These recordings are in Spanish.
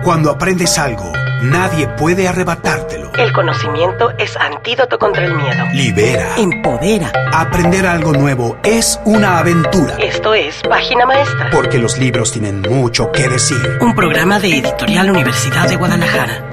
Cuando aprendes algo, nadie puede arrebatártelo. El conocimiento es antídoto contra el miedo. Libera. Empodera. Aprender algo nuevo es una aventura. Esto es Página Maestra. Porque los libros tienen mucho que decir. Un programa de Editorial Universidad de Guadalajara.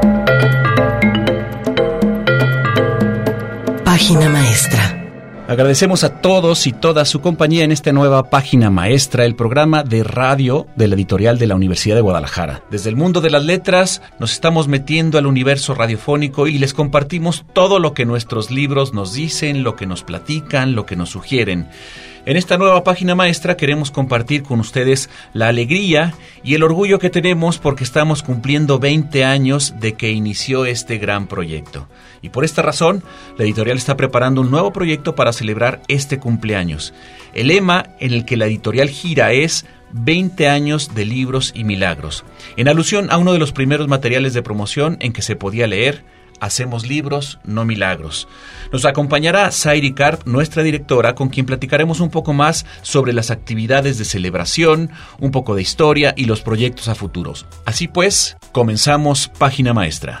Página Maestra. Agradecemos a todos y todas su compañía en esta nueva Página Maestra, el programa de radio de la editorial de la Universidad de Guadalajara. Desde el mundo de las letras nos estamos metiendo al universo radiofónico y les compartimos todo lo que nuestros libros nos dicen, lo que nos platican, lo que nos sugieren. En esta nueva Página Maestra queremos compartir con ustedes la alegría y el orgullo que tenemos porque estamos cumpliendo 20 años de que inició este gran proyecto. Y por esta razón, la editorial está preparando un nuevo proyecto para celebrar este cumpleaños. El lema en el que la editorial gira es 20 años de libros y milagros, en alusión a uno de los primeros materiales de promoción en que se podía leer: hacemos libros, no milagros. Nos acompañará Zairi Karp, nuestra directora, con quien platicaremos un poco más sobre las actividades de celebración, un poco de historia y los proyectos a futuros. Así pues, comenzamos Página Maestra.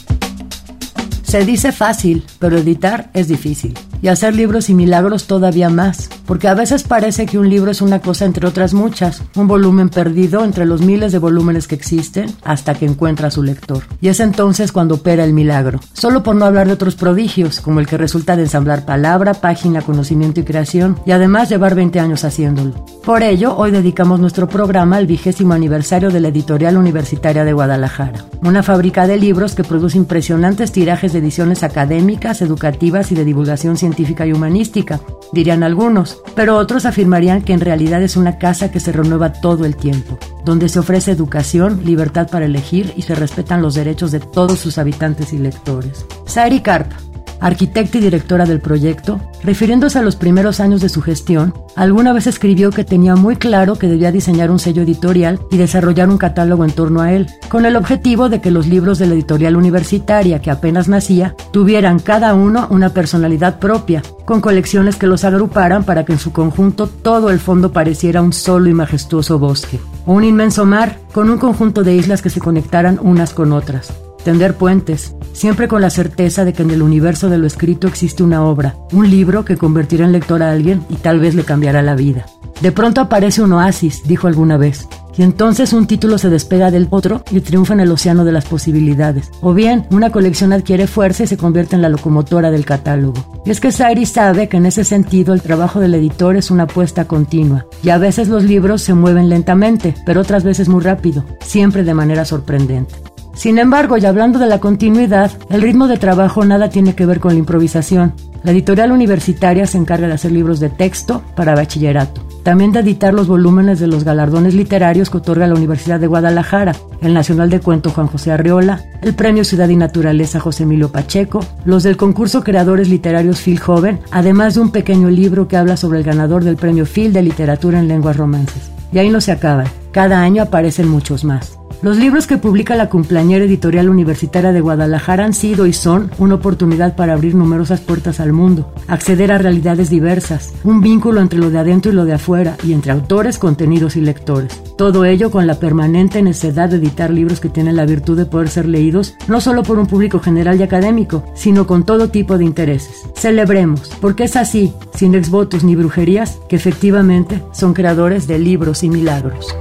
Se dice fácil, pero editar es difícil. Y hacer libros y milagros todavía más. Porque a veces parece que un libro es una cosa entre otras muchas. Un volumen perdido entre los miles de volúmenes que existen hasta que encuentra a su lector. Y es entonces cuando opera el milagro. Solo por no hablar de otros prodigios, como el que resulta de ensamblar palabra, página, conocimiento y creación. Y además llevar 20 años haciéndolo. Por ello, hoy dedicamos nuestro programa al 20º aniversario de la Editorial Universitaria de Guadalajara. Una fábrica de libros que produce impresionantes tirajes de ediciones académicas, educativas y de divulgación científica y humanística, dirían algunos, pero otros afirmarían que en realidad es una casa que se renueva todo el tiempo, donde se ofrece educación, libertad para elegir y se respetan los derechos de todos sus habitantes y lectores. Zairi Karp, arquitecta y directora del proyecto, refiriéndose a los primeros años de su gestión, alguna vez escribió que tenía muy claro que debía diseñar un sello editorial y desarrollar un catálogo en torno a él, con el objetivo de que los libros de la editorial universitaria, que apenas nacía, tuvieran cada uno una personalidad propia, con colecciones que los agruparan para que en su conjunto todo el fondo pareciera un solo y majestuoso bosque, o un inmenso mar con un conjunto de islas que se conectaran unas con otras. Tender puentes, siempre con la certeza de que en el universo de lo escrito existe una obra, un libro que convertirá en lector a alguien y tal vez le cambiará la vida. De pronto aparece un oasis, dijo alguna vez, y entonces un título se despega del otro y triunfa en el océano de las posibilidades. O bien, una colección adquiere fuerza y se convierte en la locomotora del catálogo. Y es que Zairi sabe que en ese sentido el trabajo del editor es una apuesta continua, y a veces los libros se mueven lentamente, pero otras veces muy rápido, siempre de manera sorprendente. Sin embargo, y hablando de la continuidad, el ritmo de trabajo nada tiene que ver con la improvisación. La editorial universitaria se encarga de hacer libros de texto para bachillerato, también de editar los volúmenes de los galardones literarios que otorga la Universidad de Guadalajara, el Nacional de Cuento Juan José Arriola, el Premio Ciudad y Naturaleza José Emilio Pacheco, los del concurso Creadores Literarios Phil Joven, además de un pequeño libro que habla sobre el ganador del Premio Phil de Literatura en Lenguas Romances. Y ahí no se acaban, cada año aparecen muchos más. Los libros que publica la cumpleañera Editorial Universitaria de Guadalajara han sido y son una oportunidad para abrir numerosas puertas al mundo, acceder a realidades diversas, un vínculo entre lo de adentro y lo de afuera, y entre autores, contenidos y lectores. Todo ello con la permanente necesidad de editar libros que tienen la virtud de poder ser leídos no solo por un público general y académico, sino con todo tipo de intereses. Celebremos, porque es así, sin exvotos ni brujerías, que efectivamente son creadores de libros y milagros.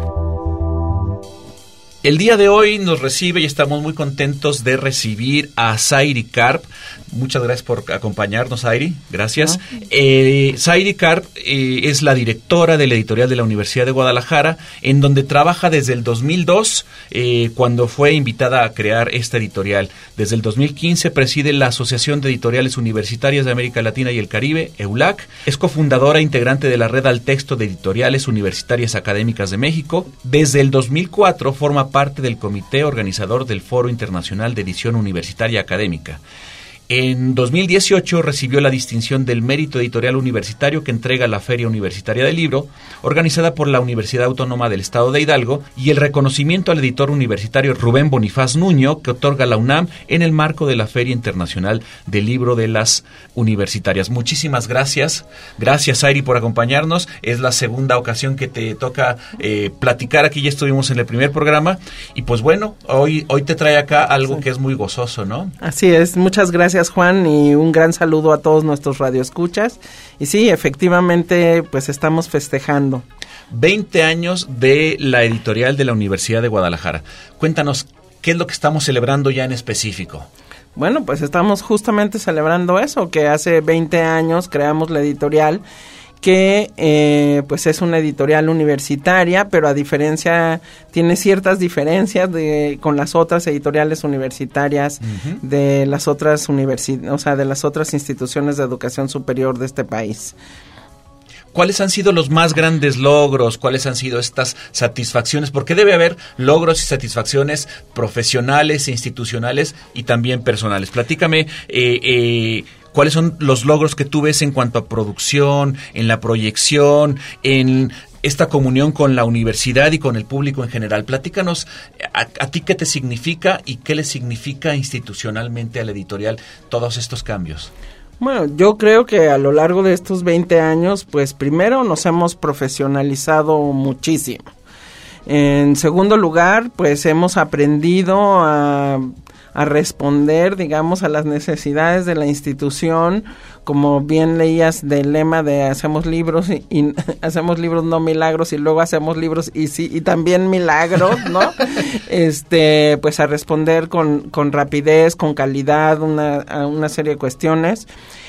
El día de hoy nos recibe y estamos muy contentos de recibir a Zairi Karp. Muchas gracias por acompañarnos, Zairi. Gracias. Zairi Karp es la directora de la editorial de la Universidad de Guadalajara, en donde trabaja desde el 2002, cuando fue invitada a crear esta editorial. Desde el 2015 preside la Asociación de Editoriales Universitarias de América Latina y el Caribe, EULAC. Es cofundadora e integrante de la Red al Texto de Editoriales Universitarias Académicas de México. Desde el 2004 forma parte del comité organizador del Foro Internacional de Edición Universitaria Académica. En 2018 recibió la distinción del Mérito Editorial Universitario que entrega la Feria Universitaria del Libro, organizada por la Universidad Autónoma del Estado de Hidalgo, y el reconocimiento al editor universitario Rubén Bonifaz Nuño, que otorga la UNAM en el marco de la Feria Internacional del Libro de las Universitarias. Muchísimas gracias. Gracias, Airi, por acompañarnos. Es la segunda ocasión que te toca platicar aquí. Ya estuvimos en el primer programa y pues bueno, hoy te trae acá algo que es muy gozoso, ¿no? Así es. Muchas gracias, Juan, y un gran saludo a todos nuestros radioescuchas. Y sí, efectivamente, pues estamos festejando 20 años de la editorial de la Universidad de Guadalajara. Cuéntanos, ¿qué es lo que estamos celebrando ya en específico? Bueno, pues estamos justamente celebrando eso, que hace 20 años creamos la editorial, que pues es una editorial universitaria, pero a diferencia, tiene ciertas diferencias con las otras editoriales universitarias de las otras de las otras instituciones de educación superior de este país. ¿Cuáles han sido los más grandes logros? ¿Cuáles han sido estas satisfacciones? Porque debe haber logros y satisfacciones profesionales, institucionales y también personales. Platícame, ¿cuáles son los logros que tú ves en cuanto a producción, en la proyección, en esta comunión con la universidad y con el público en general? Platícanos a ti qué te significa y qué le significa institucionalmente a la editorial todos estos cambios. Bueno, yo creo que a lo largo de estos 20 años, pues primero nos hemos profesionalizado muchísimo. En segundo lugar, pues hemos aprendido a responder, digamos, a las necesidades de la institución, como bien leías del lema de hacemos libros y hacemos libros no milagros, y luego hacemos libros y también milagros, ¿no? Pues a responder con rapidez, con calidad, a una serie de cuestiones.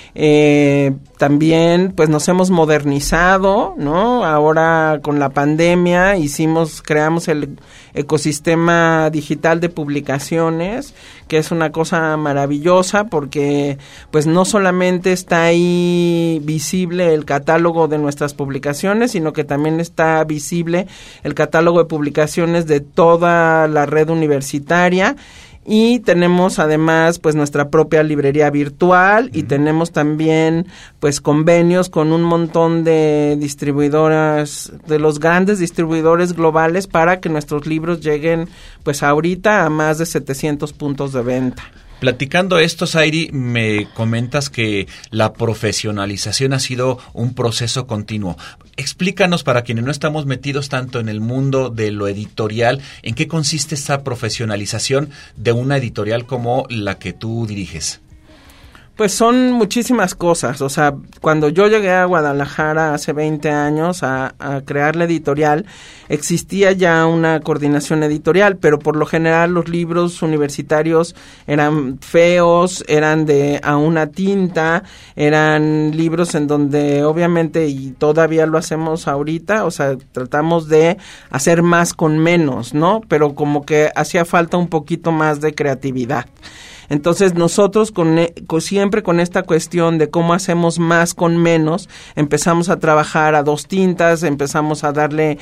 También pues nos hemos modernizado, ¿no? Ahora con la pandemia creamos el ecosistema digital de publicaciones, que es una cosa maravillosa porque pues no solamente está ahí visible el catálogo de nuestras publicaciones, sino que también está visible el catálogo de publicaciones de toda la red universitaria. Y tenemos además pues nuestra propia librería virtual y tenemos también pues convenios con un montón de distribuidoras, de los grandes distribuidores globales, para que nuestros libros lleguen pues ahorita a más de 700 puntos de venta. Platicando esto, Airi, me comentas que la profesionalización ha sido un proceso continuo. Explícanos, para quienes no estamos metidos tanto en el mundo de lo editorial, ¿en qué consiste esta profesionalización de una editorial como la que tú diriges? Pues son muchísimas cosas. O sea, cuando yo llegué a Guadalajara hace 20 años a crear la editorial, existía ya una coordinación editorial, pero por lo general los libros universitarios eran feos, eran a una tinta, eran libros en donde obviamente, y todavía lo hacemos ahorita, o sea, tratamos de hacer más con menos, ¿no? Pero como que hacía falta un poquito más de creatividad. Entonces nosotros siempre con esta cuestión de cómo hacemos más con menos, empezamos a trabajar a dos tintas, empezamos a darle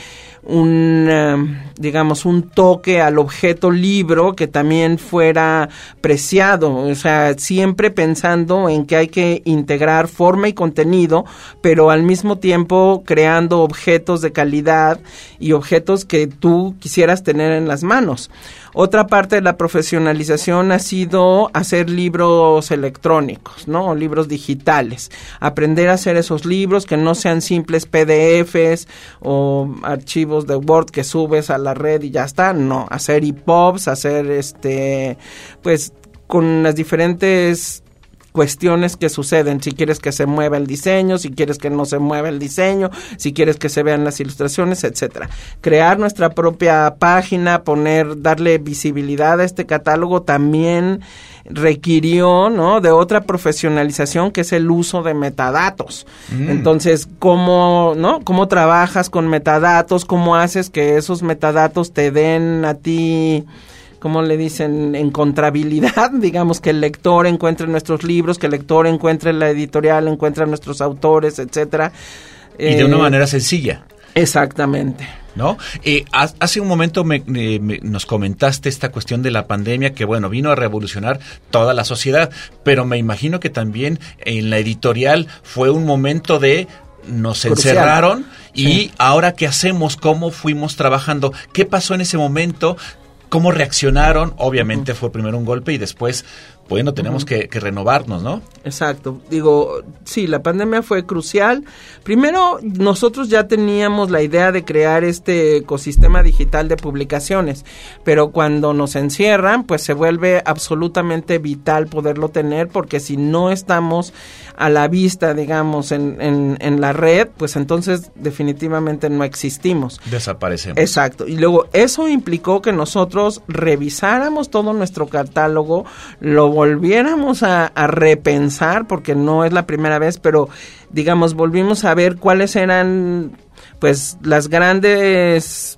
un toque al objeto libro que también fuera preciado, o sea, siempre pensando en que hay que integrar forma y contenido, pero al mismo tiempo creando objetos de calidad y objetos que tú quisieras tener en las manos. Otra parte de la profesionalización ha sido hacer libros electrónicos, ¿no? Libros digitales. Aprender a hacer esos libros que no sean simples PDFs o archivos de Word que subes a la red y ya está. No, hacer EPUBs, hacer pues con las diferentes cuestiones que suceden, si quieres que se mueva el diseño, si quieres que no se mueva el diseño, si quieres que se vean las ilustraciones, etcétera. Crear nuestra propia página, darle visibilidad a este catálogo también requirió, ¿no?, de otra profesionalización, que es el uso de metadatos. Entonces, ¿cómo trabajas con metadatos? ¿Cómo haces que esos metadatos te den a ti, ¿cómo le dicen?, encontrabilidad? Digamos, que el lector encuentre nuestros libros, que el lector encuentre la editorial, encuentre nuestros autores, etcétera. Y de una manera sencilla. Exactamente. ¿no? Hace un momento nos comentaste esta cuestión de la pandemia que, bueno, vino a revolucionar toda la sociedad, pero me imagino que también en la editorial fue un momento de nos crucial. Encerraron y Sí. ahora ¿qué hacemos? ¿Cómo fuimos trabajando? ¿Qué pasó en ese momento? ¿Cómo reaccionaron? Obviamente fue primero un golpe y después, bueno, tenemos que renovarnos, ¿no? Exacto. Digo, sí, la pandemia fue crucial. Primero, nosotros ya teníamos la idea de crear este ecosistema digital de publicaciones, pero cuando nos encierran, pues se vuelve absolutamente vital poderlo tener, porque si no estamos a la vista, digamos, en la red, pues entonces definitivamente no existimos. Desaparecemos. Exacto. Y luego eso implicó que nosotros revisáramos todo nuestro catálogo, lo volviéramos a repensar, porque no es la primera vez, pero digamos, volvimos a ver cuáles eran pues los grandes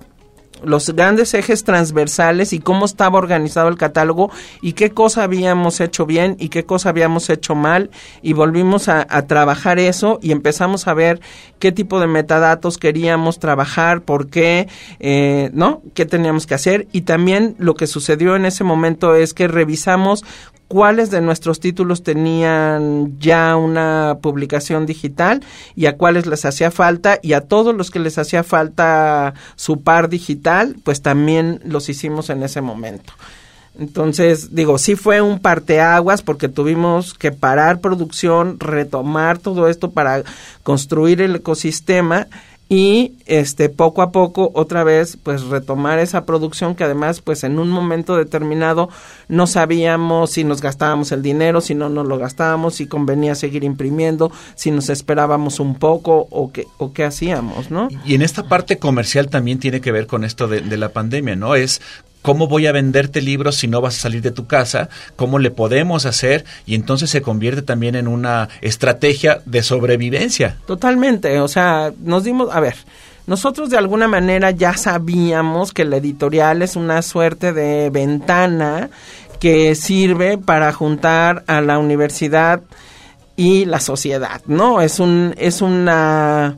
ejes transversales y cómo estaba organizado el catálogo y qué cosa habíamos hecho bien y qué cosa habíamos hecho mal, y volvimos a trabajar eso y empezamos a ver qué tipo de metadatos queríamos trabajar, por qué, ¿no? Qué teníamos que hacer. Y también lo que sucedió en ese momento es que revisamos cuáles de nuestros títulos tenían ya una publicación digital y a cuáles les hacía falta, y a todos los que les hacía falta su par digital, pues también los hicimos en ese momento. Entonces, digo, sí fue un parteaguas, porque tuvimos que parar producción, retomar todo esto para construir el ecosistema y poco a poco otra vez pues retomar esa producción, que además pues en un momento determinado no sabíamos si nos gastábamos el dinero, si no nos lo gastábamos, si convenía seguir imprimiendo, si nos esperábamos un poco o qué hacíamos, ¿no? Y en esta parte comercial también tiene que ver con esto de la pandemia, ¿no? Es ¿cómo voy a venderte libros si no vas a salir de tu casa? ¿Cómo le podemos hacer? Y entonces se convierte también en una estrategia de sobrevivencia. Totalmente, o sea, nosotros de alguna manera ya sabíamos que la editorial es una suerte de ventana que sirve para juntar a la universidad y la sociedad, ¿no? Es una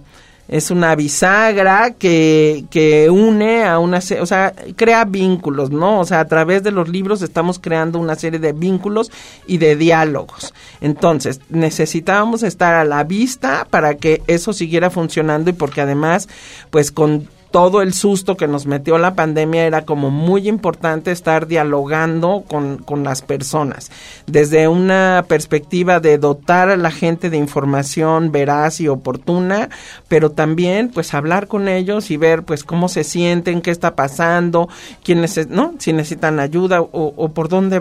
bisagra que une a o sea, crea vínculos, ¿no? O sea, a través de los libros estamos creando una serie de vínculos y de diálogos. Entonces, necesitábamos estar a la vista para que eso siguiera funcionando, y porque además, pues con todo el susto que nos metió la pandemia, era como muy importante estar dialogando con las personas, desde una perspectiva de dotar a la gente de información veraz y oportuna, pero también pues hablar con ellos y ver pues cómo se sienten, qué está pasando, quiénes, ¿no? Si necesitan ayuda o por dónde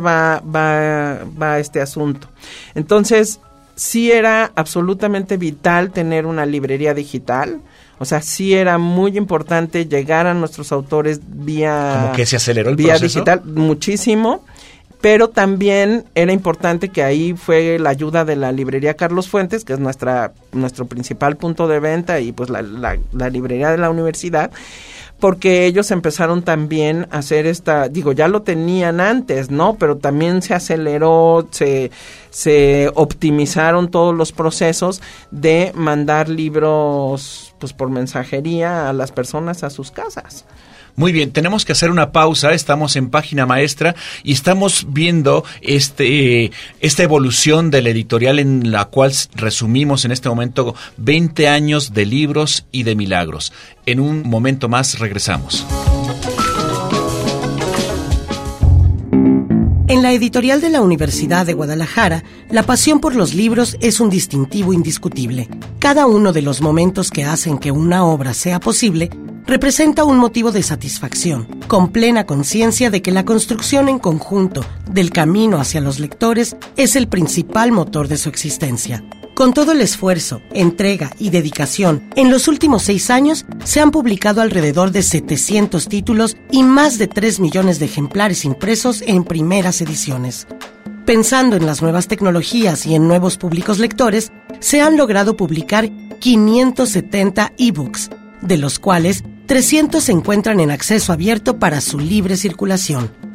va este asunto. Entonces, sí era absolutamente vital tener una librería digital. O sea, sí era muy importante llegar a nuestros autores vía... ¿Como que se aceleró el vía proceso? digital, muchísimo, pero también era importante, que ahí fue la ayuda de la librería Carlos Fuentes, que es nuestro principal punto de venta, y pues la librería de la universidad, porque ellos empezaron también a hacer ya lo tenían antes, ¿no? Pero también se aceleró, se optimizaron todos los procesos de mandar libros pues por mensajería a las personas a sus casas. Muy bien, tenemos que hacer una pausa, estamos en Página Maestra y estamos viendo esta evolución de la editorial, en la cual resumimos en este momento 20 años de libros y de milagros. En un momento más regresamos. En la editorial de la Universidad de Guadalajara, la pasión por los libros es un distintivo indiscutible. Cada uno de los momentos que hacen que una obra sea posible representa un motivo de satisfacción, con plena conciencia de que la construcción en conjunto del camino hacia los lectores es el principal motor de su existencia. Con todo el esfuerzo, entrega y dedicación, en los últimos 6 años se han publicado alrededor de 700 títulos y más de 3 millones de ejemplares impresos en primeras ediciones. Pensando en las nuevas tecnologías y en nuevos públicos lectores, se han logrado publicar 570 ebooks, de los cuales 300 se encuentran en acceso abierto para su libre circulación.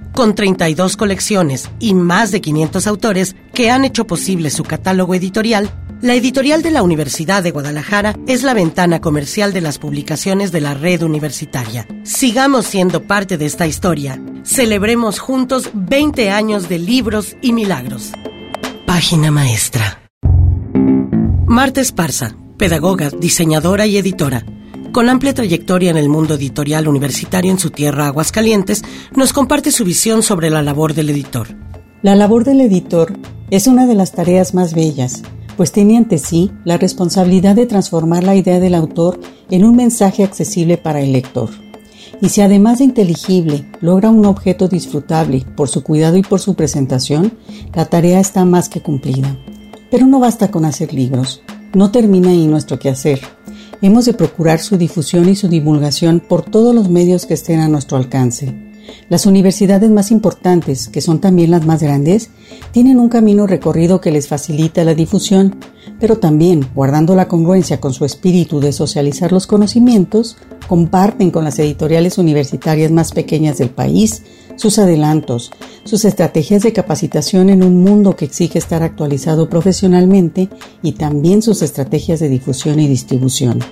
Con 32 colecciones y más de 500 autores que han hecho posible su catálogo editorial, la editorial de la Universidad de Guadalajara es la ventana comercial de las publicaciones de la red universitaria. Sigamos siendo parte de esta historia. Celebremos juntos 20 años de libros y milagros. Página maestra. Marta Esparza, pedagoga, diseñadora y editora. Con amplia trayectoria en el mundo editorial universitario en su tierra, Aguascalientes, nos comparte su visión sobre la labor del editor. La labor del editor es una de las tareas más bellas, pues tiene ante sí la responsabilidad de transformar la idea del autor en un mensaje accesible para el lector. Y si además de inteligible logra un objeto disfrutable por su cuidado y por su presentación, la tarea está más que cumplida. Pero no basta con hacer libros, no termina ahí nuestro quehacer. Hemos de procurar su difusión y su divulgación por todos los medios que estén a nuestro alcance. Las universidades más importantes, que son también las más grandes, tienen un camino recorrido que les facilita la difusión, pero también, guardando la congruencia con su espíritu de socializar los conocimientos, comparten con las editoriales universitarias más pequeñas del país sus adelantos, sus estrategias de capacitación en un mundo que exige estar actualizado profesionalmente y también sus estrategias de difusión y distribución.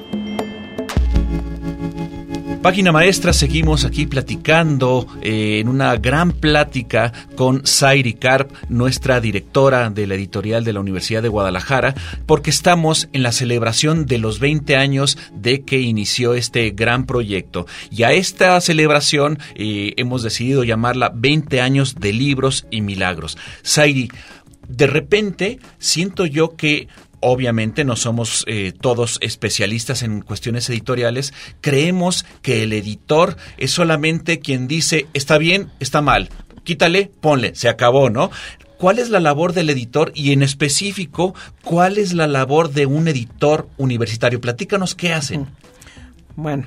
Página maestra, seguimos aquí platicando en una gran plática con Zairi Karp, nuestra directora de la editorial de la Universidad de Guadalajara, porque estamos en la celebración de los 20 años de que inició este gran proyecto. Y a esta celebración hemos decidido llamarla 20 años de libros y milagros. Zairi, de repente siento yo que obviamente no somos todos especialistas en cuestiones editoriales. Creemos que el editor es solamente quien dice está bien, está mal, quítale, ponle, se acabó, ¿no? ¿Cuál es la labor del editor y en específico cuál es la labor de un editor universitario? Platícanos qué hacen. Bueno,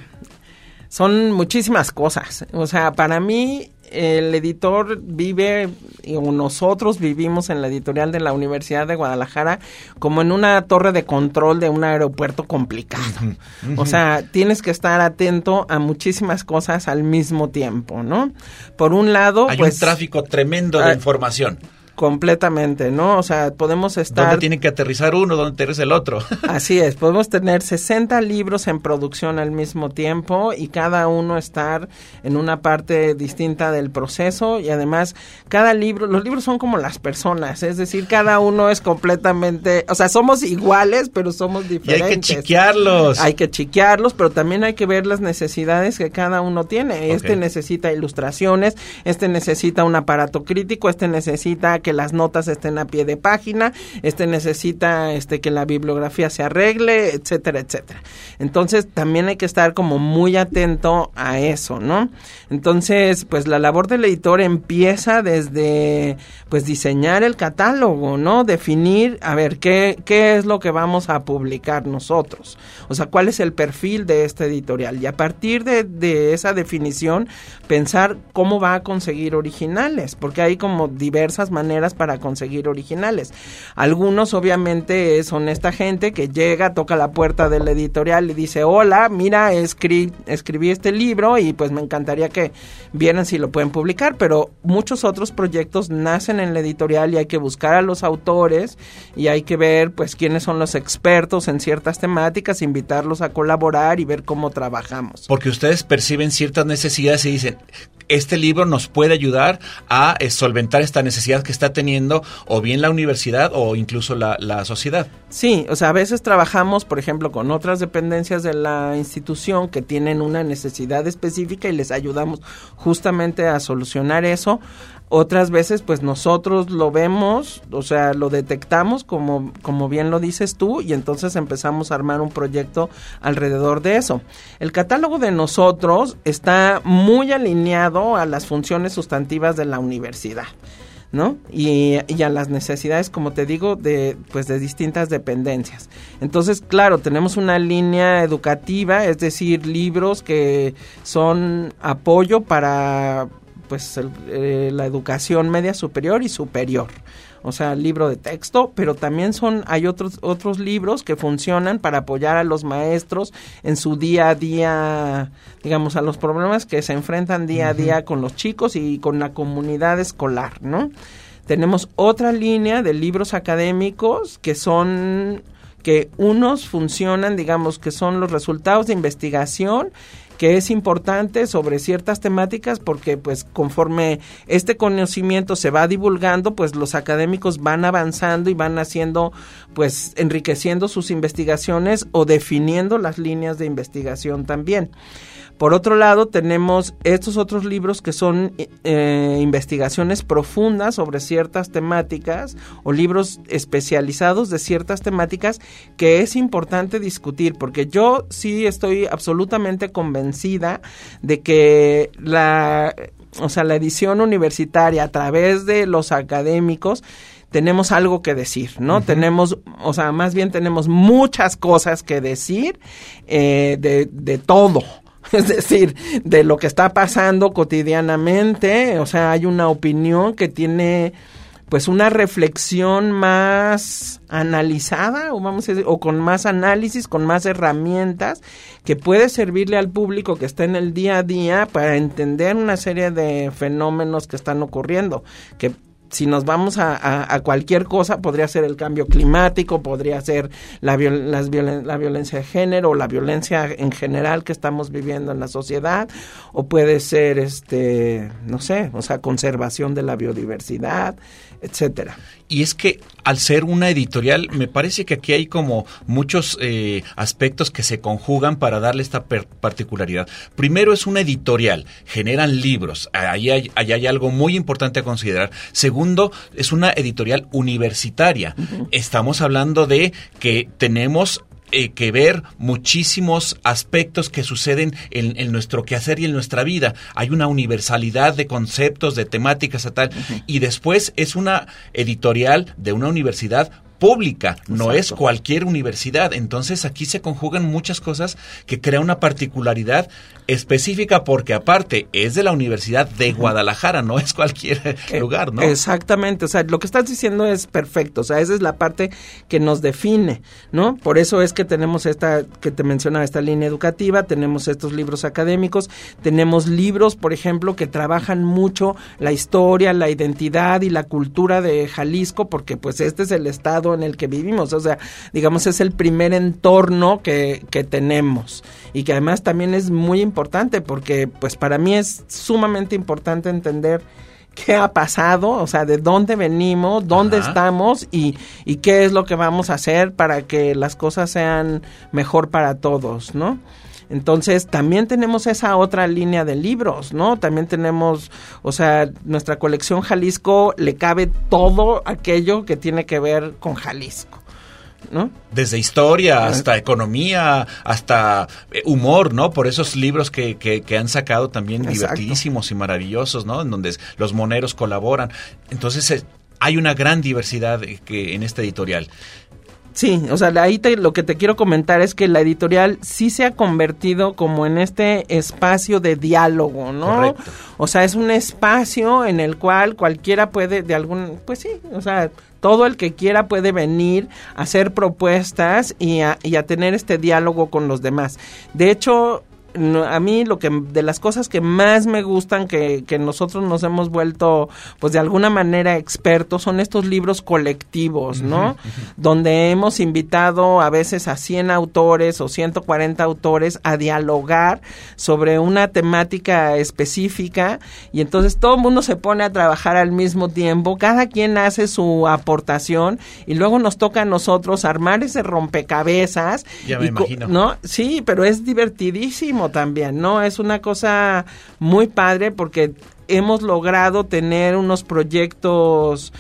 son muchísimas cosas. O sea, para mí el editor vive, o nosotros vivimos en la editorial de la Universidad de Guadalajara como en una torre de control de un aeropuerto complicado. O sea, tienes que estar atento a muchísimas cosas al mismo tiempo, ¿no? Por un lado, hay un tráfico tremendo de información. Completamente, ¿no? O sea, podemos estar... ¿Dónde tiene que aterrizar uno? ¿Dónde aterriza el otro? Así es, podemos tener 60 libros en producción al mismo tiempo y cada uno estar en una parte distinta del proceso y además cada libro, los libros son como las personas, es decir, cada uno es completamente, o sea, somos iguales, pero somos diferentes. Y hay que chiquearlos. Hay que chiquearlos, pero también hay que ver las necesidades que cada uno tiene. Okay. Este necesita ilustraciones, este necesita un aparato crítico, este necesita que las notas estén a pie de página, necesita que la bibliografía se arregle, etcétera, etcétera. Entonces, también hay que estar como muy atento a eso, ¿no? Entonces, pues la labor del editor empieza desde, pues, diseñar el catálogo, ¿no? Definir, a ver, qué es lo que vamos a publicar nosotros. O sea, cuál es el perfil de este editorial. Y a partir de esa definición, pensar cómo va a conseguir originales, porque hay como diversas maneras para conseguir originales. Algunos obviamente son esta gente que llega, toca la puerta del editorial y dice, hola, mira, escribí este libro y pues me encantaría que vieran si lo pueden publicar, pero muchos otros proyectos nacen en la editorial y hay que buscar a los autores y hay que ver pues quiénes son los expertos en ciertas temáticas, invitarlos a colaborar y ver cómo trabajamos. Porque ustedes perciben ciertas necesidades y dicen, este libro nos puede ayudar a solventar esta necesidad que está teniendo o bien la universidad o incluso la sociedad. Sí, o sea, a veces trabajamos, por ejemplo, con otras dependencias de la institución que tienen una necesidad específica y les ayudamos justamente a solucionar eso. Otras veces, pues nosotros lo vemos, o sea, lo detectamos como bien lo dices tú y entonces empezamos a armar un proyecto alrededor de eso. El catálogo de nosotros está muy alineado a las funciones sustantivas de la universidad, ¿no? Y a las necesidades, como te digo, de distintas dependencias. Entonces, claro, tenemos una línea educativa, es decir, libros que son apoyo para pues la educación media superior y superior. O sea, libro de texto, pero también hay otros libros que funcionan para apoyar a los maestros en su día a día, digamos, a los problemas que se enfrentan día a día con los chicos y con la comunidad escolar, ¿no? Tenemos otra línea de libros académicos que unos funcionan, digamos, que son los resultados de investigación, que es importante sobre ciertas temáticas porque pues conforme este conocimiento se va divulgando, pues los académicos van avanzando y van haciendo, pues enriqueciendo sus investigaciones o definiendo las líneas de investigación también. Por otro lado, tenemos estos otros libros que son investigaciones profundas sobre ciertas temáticas o libros especializados de ciertas temáticas que es importante discutir, porque yo sí estoy absolutamente convencida de que la edición universitaria a través de los académicos tenemos algo que decir, ¿no? Uh-huh. Tenemos muchas cosas que decir de todo. Es decir, de lo que está pasando cotidianamente, o sea, hay una opinión que tiene pues una reflexión más analizada, o vamos a decir, o con más análisis, con más herramientas, que puede servirle al público que está en el día a día para entender una serie de fenómenos que están ocurriendo, que si nos vamos a cualquier cosa, podría ser el cambio climático, podría ser la violencia de género, o la violencia en general que estamos viviendo en la sociedad, o puede ser, conservación de la biodiversidad, etcétera. Y es que al ser una editorial, me parece que aquí hay como muchos aspectos que se conjugan para darle esta particularidad. Primero, es una editorial, generan libros, ahí hay algo muy importante a considerar. Segundo, es una editorial universitaria. Uh-huh. Estamos hablando de que tenemos que ver muchísimos aspectos que suceden en nuestro quehacer y en nuestra vida. Hay una universalidad de conceptos, de temáticas a tal, uh-huh. Y después es una editorial de una universidad pública, no Exacto. Es cualquier universidad. Entonces aquí se conjugan muchas cosas que crean una particularidad específica, porque aparte es de la Universidad de Guadalajara, no es cualquier lugar, ¿no? Exactamente, o sea, lo que estás diciendo es perfecto, o sea, esa es la parte que nos define, ¿no? Por eso es que tenemos esta, que te mencionaba, esta línea educativa, tenemos estos libros académicos, tenemos libros, por ejemplo, que trabajan mucho la historia, la identidad y la cultura de Jalisco, porque pues este es el estado en el que vivimos, o sea, digamos, es el primer entorno que tenemos, y que además también es muy importante, porque pues para mí es sumamente importante entender qué ha pasado, o sea, de dónde venimos, dónde Ajá. estamos y qué es lo que vamos a hacer para que las cosas sean mejor para todos, ¿no? Entonces, también tenemos esa otra línea de libros, ¿no? También tenemos, o sea, nuestra colección Jalisco le cabe todo aquello que tiene que ver con Jalisco, ¿no? Desde historia hasta economía, hasta humor, ¿no? Por esos libros que han sacado también Exacto. divertidísimos y maravillosos, ¿no? En donde los moneros colaboran. Entonces, hay una gran diversidad en esta editorial. Sí, o sea, ahí lo que te quiero comentar es que la editorial sí se ha convertido como en este espacio de diálogo, ¿no? Correcto. O sea, es un espacio en el cual cualquiera puede pues sí, o sea, todo el que quiera puede venir a hacer propuestas y a tener este diálogo con los demás. De hecho, a mí de las cosas que más me gustan que nosotros nos hemos vuelto pues de alguna manera expertos son estos libros colectivos, ¿no? Uh-huh. Donde hemos invitado a veces a 100 autores o 140 autores a dialogar sobre una temática específica, y entonces todo el mundo se pone a trabajar al mismo tiempo, cada quien hace su aportación y luego nos toca a nosotros armar ese rompecabezas. Ya me imagino. ¿No? Sí, pero es divertidísimo también, ¿no? Es una cosa muy padre porque hemos logrado tener unos proyectos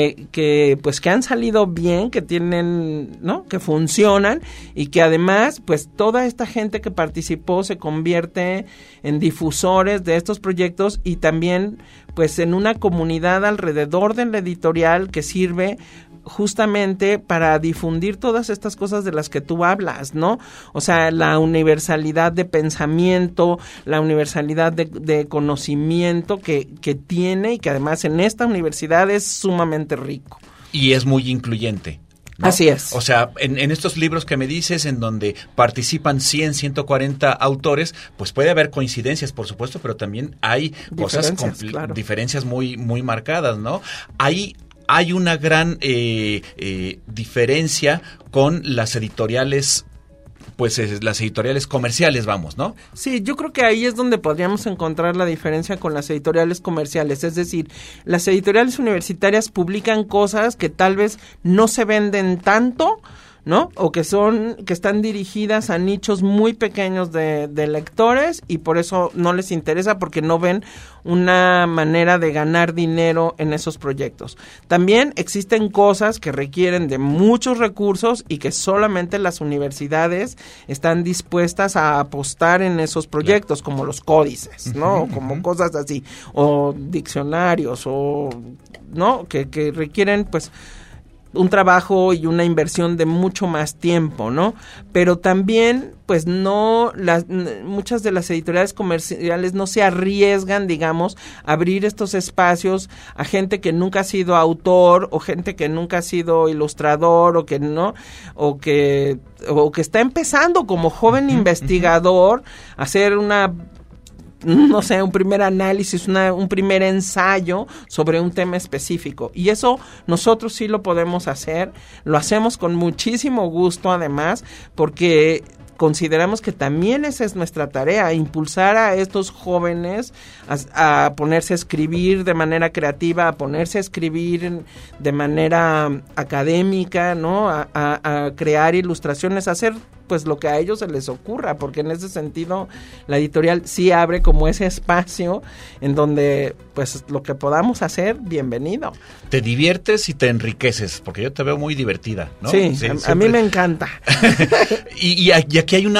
que han salido bien, que tienen, ¿no? Que funcionan y que además, pues toda esta gente que participó se convierte en difusores de estos proyectos y también, pues en una comunidad alrededor de la editorial que sirve justamente para difundir todas estas cosas de las que tú hablas, ¿no? O sea, la universalidad de pensamiento, la universalidad de conocimiento que tiene y que además en esta universidad es sumamente rico. Y es muy incluyente, ¿no? Así es. O sea, en estos libros que me dices, en donde participan 100, 140 autores, pues puede haber coincidencias, por supuesto, pero también hay cosas, claro, diferencias muy, muy marcadas, ¿no? Hay una gran diferencia con las editoriales, pues las editoriales comerciales, vamos, ¿no? Sí, yo creo que ahí es donde podríamos encontrar la diferencia con las editoriales comerciales, es decir, las editoriales universitarias publican cosas que tal vez no se venden tanto, ¿no? O que están dirigidas a nichos muy pequeños de lectores y por eso no les interesa porque no ven una manera de ganar dinero en esos proyectos. También existen cosas que requieren de muchos recursos y que solamente las universidades están dispuestas a apostar en esos proyectos, como los códices, ¿no? Como cosas así, o diccionarios, o ¿no? Que requieren, pues, un trabajo y una inversión de mucho más tiempo, ¿no? Pero también, pues muchas de las editoriales comerciales no se arriesgan, digamos, a abrir estos espacios a gente que nunca ha sido autor o gente que nunca ha sido ilustrador o que no, o que está empezando como joven investigador a hacer un primer análisis, un primer ensayo sobre un tema específico. Y eso nosotros sí lo podemos hacer, lo hacemos con muchísimo gusto además, porque consideramos que también esa es nuestra tarea, impulsar a estos jóvenes a ponerse a escribir de manera creativa, a ponerse a escribir de manera académica, ¿no? A crear ilustraciones, a hacer pues lo que a ellos se les ocurra, porque en ese sentido la editorial sí abre como ese espacio en donde pues lo que podamos hacer, bienvenido. Te diviertes y te enriqueces, porque yo te veo muy divertida, ¿no? Sí, a mí me encanta. y aquí hay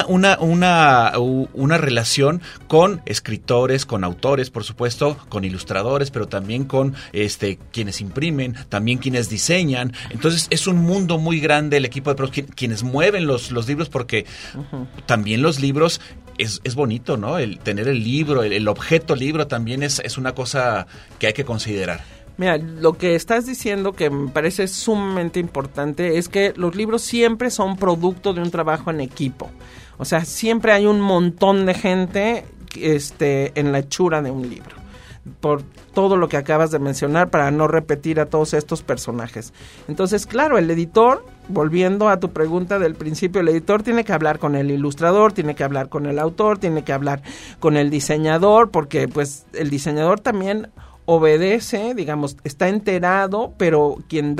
una relación con escritores, con autores, por supuesto, con ilustradores, pero también con quienes imprimen, también quienes diseñan. Entonces es un mundo muy grande el equipo de quienes mueven los libros, porque también los libros es bonito, ¿no? El tener el libro, el objeto libro también es una cosa que hay que considerar. Mira, lo que estás diciendo que me parece sumamente importante es que los libros siempre son producto de un trabajo en equipo. O sea, siempre hay un montón de gente en la hechura de un libro, por todo lo que acabas de mencionar, para no repetir a todos estos personajes. Entonces, claro, el editor, volviendo a tu pregunta del principio, el editor tiene que hablar con el ilustrador, tiene que hablar con el autor, tiene que hablar con el diseñador, porque pues el diseñador también obedece, digamos, está enterado, pero quien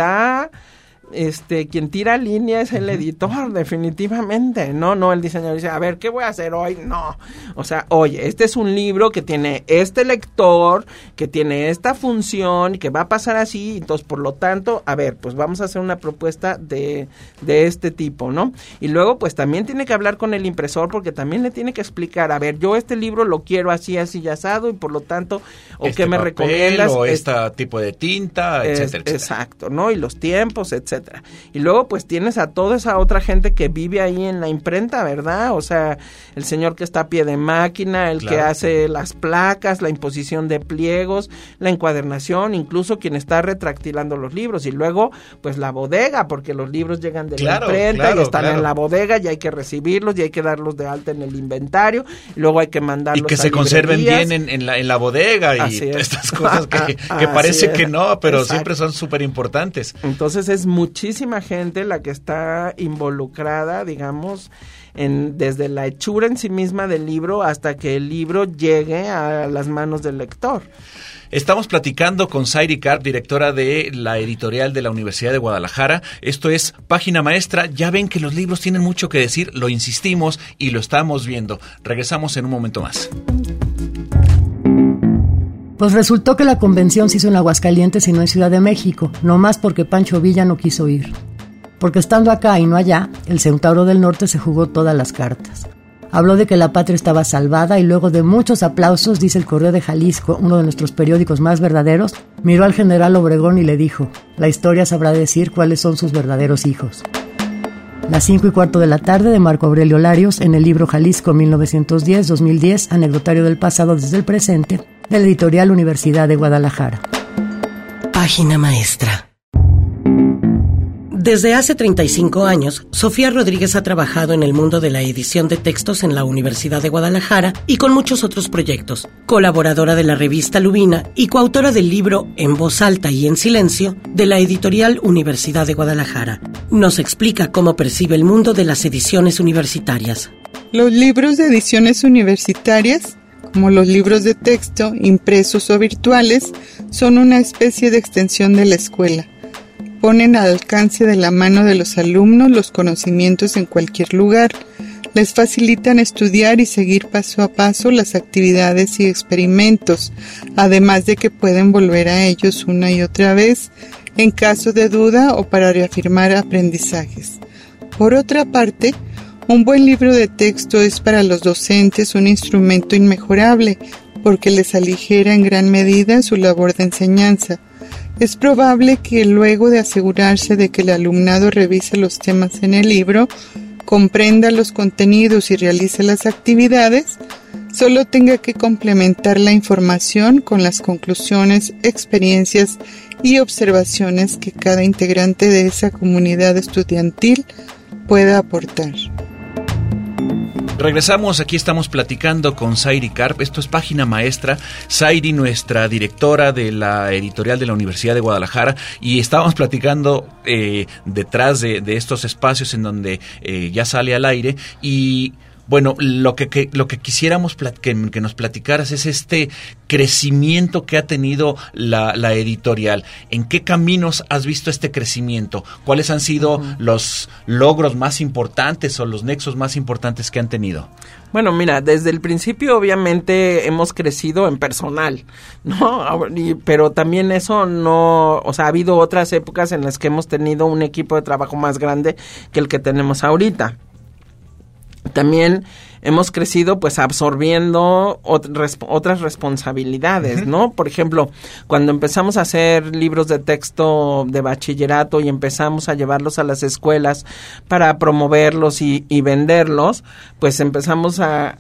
tira línea es el editor, definitivamente, no el diseñador dice, a ver, ¿qué voy a hacer hoy? No, o sea, oye, este es un libro que tiene este lector, que tiene esta función, que va a pasar así, entonces, por lo tanto, a ver, pues vamos a hacer una propuesta de este tipo, ¿no? Y luego, pues, también tiene que hablar con el impresor, porque también le tiene que explicar, a ver, yo este libro lo quiero así y asado, y por lo tanto, o qué me recomiendas, o este tipo de tinta, etcétera. Exacto, ¿no? Y los tiempos, etcétera. Y luego pues tienes a toda esa otra gente que vive ahí en la imprenta, ¿verdad? O sea, el señor que está a pie de máquina, el que hace las placas, la imposición de pliegos, la encuadernación, incluso quien está retractilando los libros. Y luego pues la bodega, porque los libros llegan de la imprenta y están en la bodega y hay que recibirlos y hay que darlos de alta en el inventario y luego hay que mandarlos y que se conserven bien en la bodega y estas cosas que parece que no, pero siempre son súper importantes. Entonces es muchísima gente la que está involucrada, digamos, desde la hechura en sí misma del libro hasta que el libro llegue a las manos del lector. Estamos platicando con Zairi Karp, directora de la editorial de la Universidad de Guadalajara. Esto es Página Maestra. Ya ven que los libros tienen mucho que decir, lo insistimos y lo estamos viendo. Regresamos en un momento más. Pues resultó que la convención se hizo en Aguascalientes y no en Ciudad de México, nomás porque Pancho Villa no quiso ir. Porque estando acá y no allá, el Centauro del Norte se jugó todas las cartas. Habló de que la patria estaba salvada y luego de muchos aplausos, dice el Correo de Jalisco, uno de nuestros periódicos más verdaderos, miró al general Obregón y le dijo: la historia sabrá decir cuáles son sus verdaderos hijos. Las 5:15 de la tarde de Marco Aurelio Larios, en el libro Jalisco 1910-2010, anecdotario del pasado desde el presente, de la editorial Universidad de Guadalajara. Página maestra. Desde hace 35 años, Sofía Rodríguez ha trabajado en el mundo de la edición de textos en la Universidad de Guadalajara y con muchos otros proyectos. Colaboradora de la revista Lubina y coautora del libro En voz alta y en silencio de la editorial Universidad de Guadalajara. Nos explica cómo percibe el mundo de las ediciones universitarias. Los libros de ediciones universitarias, como los libros de texto, impresos o virtuales, son una especie de extensión de la escuela. Ponen al alcance de la mano de los alumnos los conocimientos en cualquier lugar, les facilitan estudiar y seguir paso a paso las actividades y experimentos, además de que pueden volver a ellos una y otra vez en caso de duda o para reafirmar aprendizajes. Por otra parte, un buen libro de texto es para los docentes un instrumento inmejorable porque les aligera en gran medida su labor de enseñanza. Es probable que luego de asegurarse de que el alumnado revise los temas en el libro, comprenda los contenidos y realice las actividades, solo tenga que complementar la información con las conclusiones, experiencias y observaciones que cada integrante de esa comunidad estudiantil pueda aportar. Regresamos, aquí estamos platicando con Zairi Karp, esto es Página Maestra. Zairi, nuestra directora de la editorial de la Universidad de Guadalajara, y estábamos platicando detrás de estos espacios en donde ya sale al aire, y bueno, lo que quisiéramos que nos platicaras es este crecimiento que ha tenido la editorial. ¿En qué caminos has visto este crecimiento? ¿Cuáles han sido los logros más importantes o los nexos más importantes que han tenido? Bueno, mira, desde el principio obviamente hemos crecido en personal, ¿no? Pero también eso no, o sea, ha habido otras épocas en las que hemos tenido un equipo de trabajo más grande que el que tenemos ahorita. También hemos crecido pues absorbiendo otras responsabilidades, ¿no? Por ejemplo, cuando empezamos a hacer libros de texto de bachillerato y empezamos a llevarlos a las escuelas para promoverlos y venderlos, pues empezamos a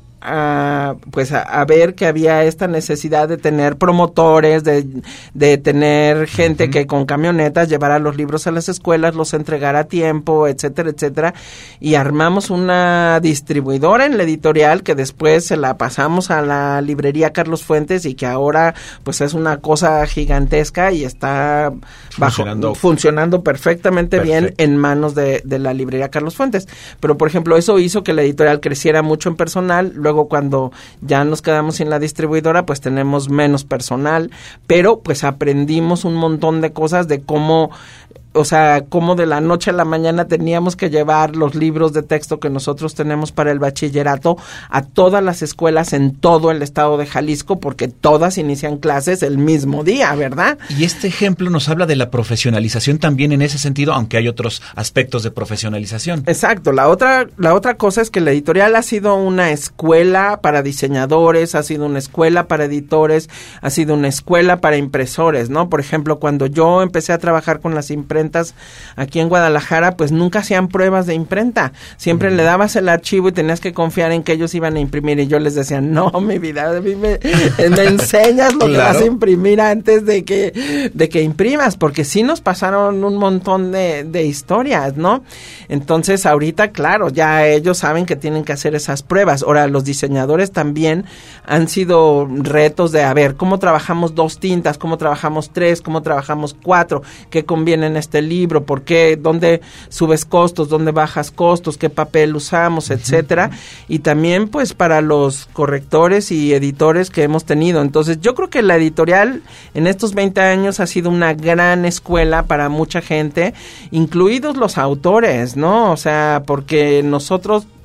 ver que había esta necesidad de tener promotores, de tener gente que con camionetas llevara los libros a las escuelas, los entregara a tiempo, etcétera, etcétera, y armamos una distribuidora en la editorial que después se la pasamos a la librería Carlos Fuentes y que ahora pues es una cosa gigantesca y está funcionando perfectamente bien en manos de la librería Carlos Fuentes. Pero por ejemplo, eso hizo que la editorial creciera mucho en personal. Luego cuando ya nos quedamos sin la distribuidora, pues tenemos menos personal, pero pues aprendimos un montón de cosas de cómo, o sea, cómo de la noche a la mañana teníamos que llevar los libros de texto que nosotros tenemos para el bachillerato a todas las escuelas en todo el estado de Jalisco, porque todas inician clases el mismo día, ¿verdad? Y este ejemplo nos habla de la profesionalización también en ese sentido, aunque hay otros aspectos de profesionalización. Exacto. La otra cosa es que la editorial ha sido una escuela para diseñadores, ha sido una escuela para editores, ha sido una escuela para impresores, ¿no? Por ejemplo, cuando yo empecé a trabajar con las imprentas aquí en Guadalajara, pues nunca hacían pruebas de imprenta. Siempre le dabas el archivo y tenías que confiar en que ellos iban a imprimir, y yo les decía, no, mi vida, a mí me enseñas lo que vas a imprimir antes de que imprimas, porque sí nos pasaron un montón de historias, ¿no? Entonces ahorita, claro, ya ellos saben que tienen que hacer esas pruebas. Ahora, los diseñadores también han sido retos de, a ver, ¿cómo trabajamos 2 tintas? ¿Cómo trabajamos 3? ¿Cómo trabajamos 4? ¿Qué conviene en este libro? ¿Por qué? ¿Dónde subes costos? ¿Dónde bajas costos? ¿Qué papel usamos? Etcétera. Y también pues para los correctores y editores que hemos tenido. Entonces yo creo que la editorial en estos 20 años ha sido una gran escuela para mucha gente, incluidos los autores, ¿no? O sea, porque nosotros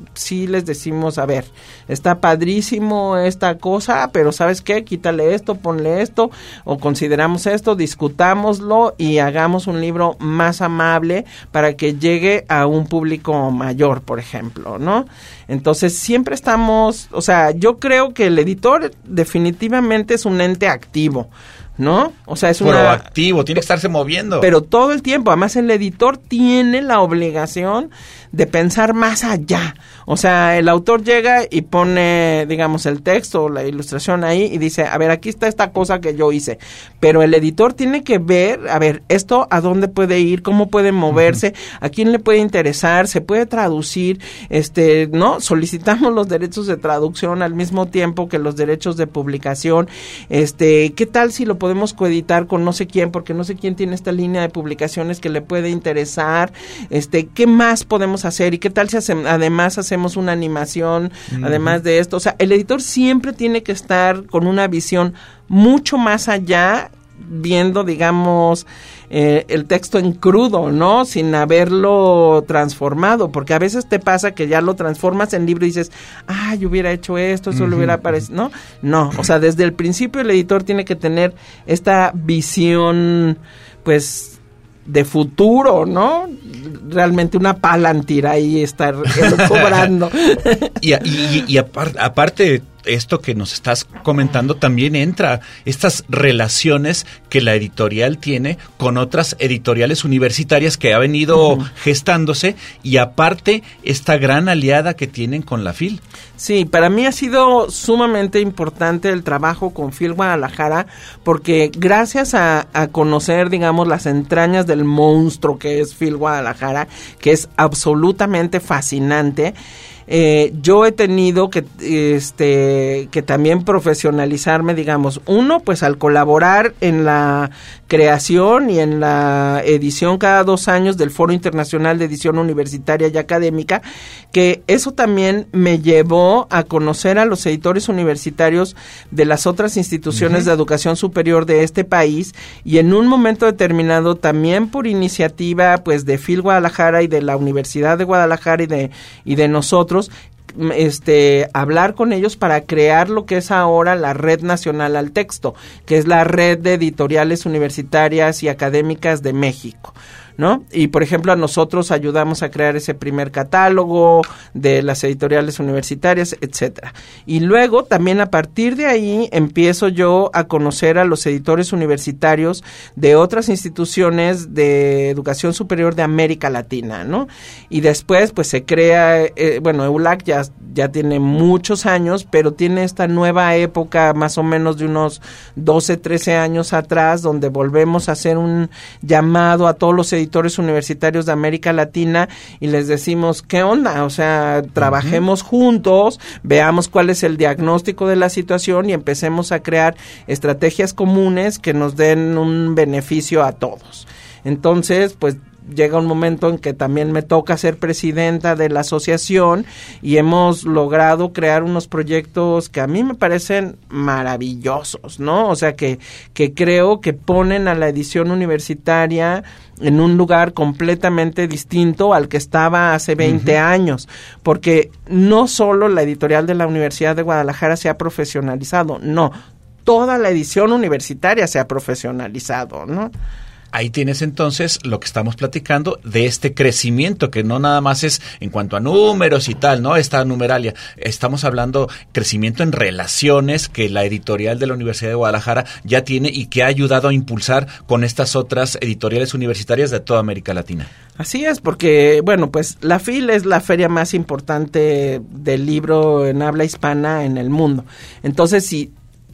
sí les decimos, a ver, está padrísimo esta cosa, pero ¿sabes qué? Quítale esto, ponle esto, o consideramos esto, discutámoslo y hagamos un libro más amable para que llegue a un público mayor, por ejemplo, ¿no? Entonces siempre estamos, o sea, yo creo que el editor definitivamente es un ente activo, ¿no? O sea, es proactivo, tiene que estarse moviendo. Pero todo el tiempo, además el editor tiene la obligación de pensar más allá. O sea, el autor llega y pone, digamos, el texto o la ilustración ahí y dice, a ver, aquí está esta cosa que yo hice. Pero el editor tiene que ver, a ver, esto a dónde puede ir, cómo puede moverse, a quién le puede interesar, se puede traducir, ¿no? Solicitamos los derechos de traducción al mismo tiempo que los derechos de publicación. ¿Qué tal si lo podemos coeditar con no sé quién, porque no sé quién tiene esta línea de publicaciones que le puede interesar? ¿Qué más podemos hacer? ¿Y qué tal si además hacemos una animación, además de esto? O sea, el editor siempre tiene que estar con una visión mucho más allá, viendo, digamos, el texto en crudo, ¿no? Sin haberlo transformado, porque a veces te pasa que ya lo transformas en libro y dices, yo hubiera hecho esto, eso le hubiera parecido, ¿no? No, o sea, desde el principio el editor tiene que tener esta visión, pues, de futuro, ¿no? Realmente una Palantir ahí estar cobrando. y aparte esto que nos estás comentando, también entra estas relaciones que la editorial tiene con otras editoriales universitarias que ha venido gestándose, y aparte esta gran aliada que tienen con la FIL. Sí, para mí ha sido sumamente importante el trabajo con FIL Guadalajara, porque gracias a conocer, digamos, las entrañas del monstruo que es FIL Guadalajara, que es absolutamente fascinante, yo he tenido que también profesionalizarme, digamos, uno, pues al colaborar en la creación y en la edición cada 2 años del Foro Internacional de Edición Universitaria y Académica, que eso también me llevó a conocer a los editores universitarios de las otras instituciones de educación superior de este país, y en un momento determinado también por iniciativa pues de FIL Guadalajara y de la Universidad de Guadalajara y de nosotros, hablar con ellos para crear lo que es ahora la Red Nacional al Texto, que es la red de editoriales universitarias y académicas de México, ¿no? Y por ejemplo a nosotros ayudamos a crear ese primer catálogo de las editoriales universitarias, etcétera. Y luego también a partir de ahí empiezo yo a conocer a los editores universitarios de otras instituciones de educación superior de América Latina, ¿no? Y después pues se crea, EULAC ya tiene muchos años, pero tiene esta nueva época más o menos de unos 12, 13 años atrás, donde volvemos a hacer un llamado a todos los editores universitarios de América Latina y les decimos, ¿qué onda? O sea, trabajemos juntos, veamos cuál es el diagnóstico de la situación y empecemos a crear estrategias comunes que nos den un beneficio a todos. Entonces, pues llega un momento en que también me toca ser presidenta de la asociación y hemos logrado crear unos proyectos que a mí me parecen maravillosos, ¿no? O sea, que creo que ponen a la edición universitaria en un lugar completamente distinto al que estaba hace 20 años, porque no solo la editorial de la Universidad de Guadalajara se ha profesionalizado, no, toda la edición universitaria se ha profesionalizado, ¿no? Ahí tienes entonces lo que estamos platicando de este crecimiento, que no nada más es en cuanto a números y tal, ¿no? Esta numeralia. Estamos hablando crecimiento en relaciones que la editorial de la Universidad de Guadalajara ya tiene y que ha ayudado a impulsar con estas otras editoriales universitarias de toda América Latina. Así es, porque, bueno, pues la FIL es la feria más importante del libro en habla hispana en el mundo. Entonces, si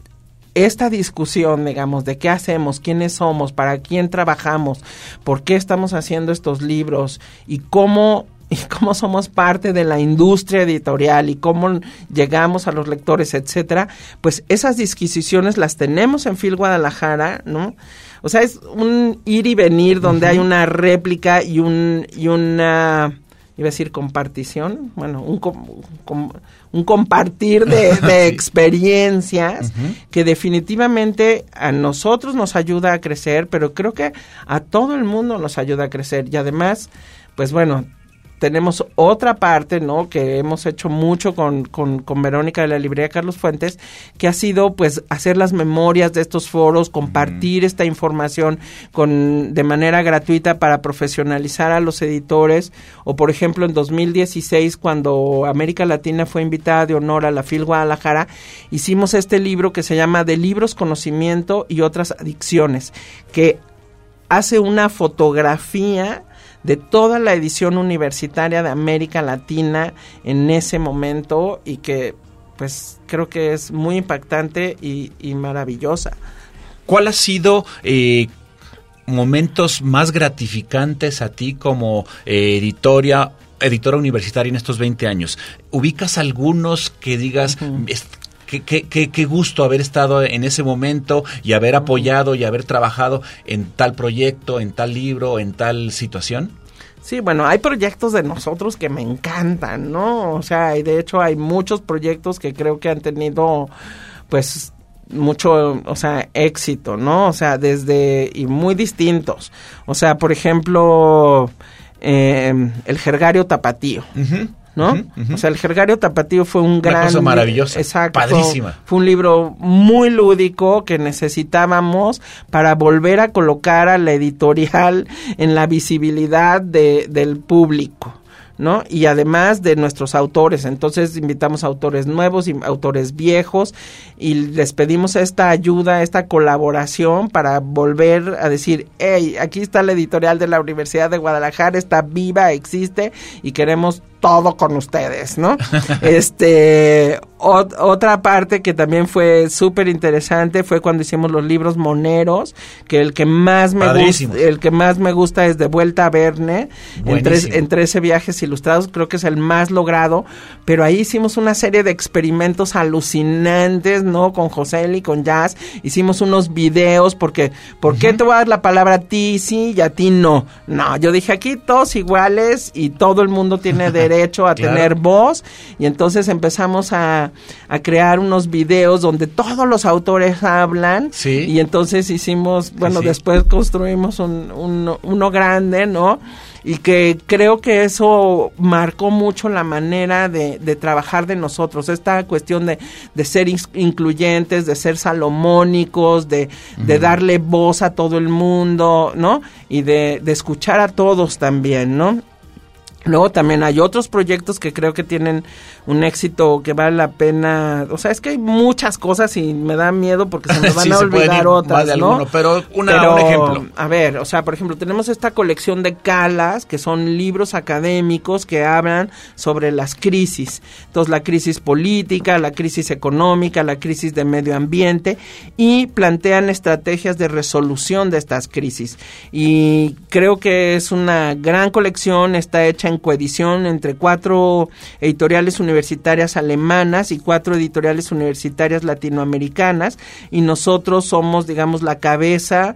esta discusión, digamos, de qué hacemos, quiénes somos, para quién trabajamos, por qué estamos haciendo estos libros y cómo somos parte de la industria editorial y cómo llegamos a los lectores, etcétera, pues esas disquisiciones las tenemos en FIL Guadalajara, ¿no? O sea, es un ir y venir donde hay una réplica y una iba a decir compartición, bueno, un compartir de experiencias que definitivamente a nosotros nos ayuda a crecer, pero creo que a todo el mundo nos ayuda a crecer. Y además, pues bueno, tenemos otra parte, ¿no? Que hemos hecho mucho con Verónica de la librería Carlos Fuentes, que ha sido pues hacer las memorias de estos foros, compartir esta información de manera gratuita para profesionalizar a los editores, o por ejemplo en 2016 cuando América Latina fue invitada de honor a la FIL Guadalajara, hicimos este libro que se llama De libros, conocimiento y otras adicciones, que hace una fotografía de toda la edición universitaria de América Latina en ese momento, y que pues creo que es muy impactante y maravillosa. ¿Cuál ha sido momentos más gratificantes a ti como editora universitaria en estos 20 años? ¿Ubicas algunos que digas... Qué gusto haber estado en ese momento y haber apoyado y haber trabajado en tal proyecto, en tal libro, en tal situación? Sí, bueno, hay proyectos de nosotros que me encantan, ¿no? O sea, y de hecho hay muchos proyectos que creo que han tenido, pues, mucho, o sea, éxito, ¿no? O sea, y muy distintos. O sea, por ejemplo, el Jergario Tapatío. ¿No? O sea, el Jergario Tapatío fue una cosa maravillosa, exacto, padrísima. Fue un libro muy lúdico que necesitábamos para volver a colocar a la editorial en la visibilidad del público, ¿no? Y además de nuestros autores. Entonces invitamos a autores nuevos y autores viejos y les pedimos esta ayuda, esta colaboración para volver a decir, hey, aquí está la editorial de la Universidad de Guadalajara, está viva, existe y queremos todo con ustedes, ¿no? Otra parte que también fue súper interesante fue cuando hicimos los libros moneros, que el que más me gusta es De Vuelta a Verne, en 13 viajes ilustrados, creo que es el más logrado, pero ahí hicimos una serie de experimentos alucinantes, ¿no? Con José y con Jazz, hicimos unos videos, porque ¿por qué te voy a dar la palabra a ti sí y a ti no? No, yo dije aquí todos iguales y todo el mundo tiene derecho a tener voz, y entonces empezamos a crear unos videos donde todos los autores hablan, y entonces hicimos, después construimos uno grande, ¿no? Y que creo que eso marcó mucho la manera de trabajar de nosotros, esta cuestión de ser incluyentes, de ser salomónicos, de darle voz a todo el mundo, ¿no? Y de escuchar a todos también, ¿no? Luego también hay otros proyectos que creo que tienen un éxito que vale la pena. O sea, es que hay muchas cosas y me da miedo porque se me van a olvidar otras, ¿no? Pero un ejemplo. A ver, o sea, por ejemplo, tenemos esta colección de Calas, que son libros académicos que hablan sobre las crisis. Entonces, la crisis política, la crisis económica, la crisis de medio ambiente, y plantean estrategias de resolución de estas crisis. Y creo que es una gran colección, está hecha en coedición entre 4 editoriales universitarias alemanas y 4 editoriales universitarias latinoamericanas, y nosotros somos, digamos, la cabeza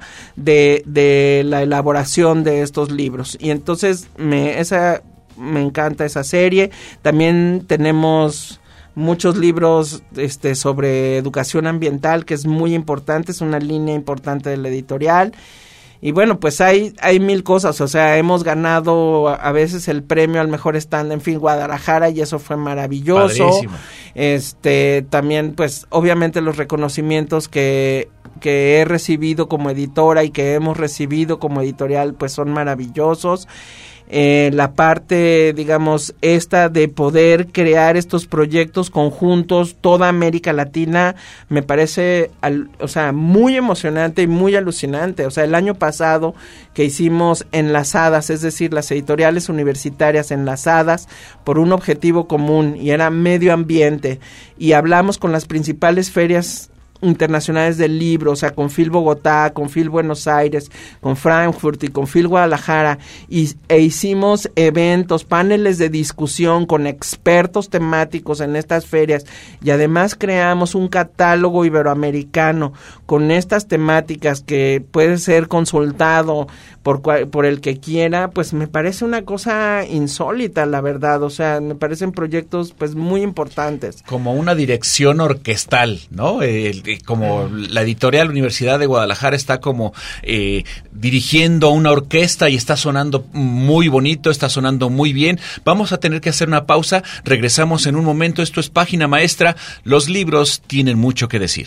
de la elaboración de estos libros. Y entonces me encanta esa serie. También tenemos muchos libros sobre educación ambiental, que es muy importante, es una línea importante de la editorial. Y bueno, pues hay 1000 cosas, o sea, hemos ganado a veces el premio al mejor stand en FIL Guadalajara, y eso fue maravilloso. Padrísimo. También, pues, obviamente los reconocimientos que he recibido como editora y que hemos recibido como editorial, pues son maravillosos. La parte, digamos, esta de poder crear estos proyectos conjuntos, toda América Latina, me parece, muy emocionante y muy alucinante. O sea, el año pasado que hicimos enlazadas, es decir, las editoriales universitarias enlazadas por un objetivo común, y era medio ambiente, y hablamos con las principales ferias internacionales del libro, o sea, con FIL Bogotá, con FIL Buenos Aires, con Frankfurt y con FIL Guadalajara, e hicimos eventos, paneles de discusión con expertos temáticos en estas ferias, y además creamos un catálogo iberoamericano con estas temáticas que puede ser consultado por el que quiera. Pues me parece una cosa insólita, la verdad. O sea, me parecen proyectos pues muy importantes. Como una dirección orquestal, ¿no? como la editorial Universidad de Guadalajara está como dirigiendo una orquesta y está sonando muy bonito, está sonando muy bien. Vamos a tener que hacer una pausa. Regresamos en un momento. Esto es Página Maestra. Los libros tienen mucho que decir.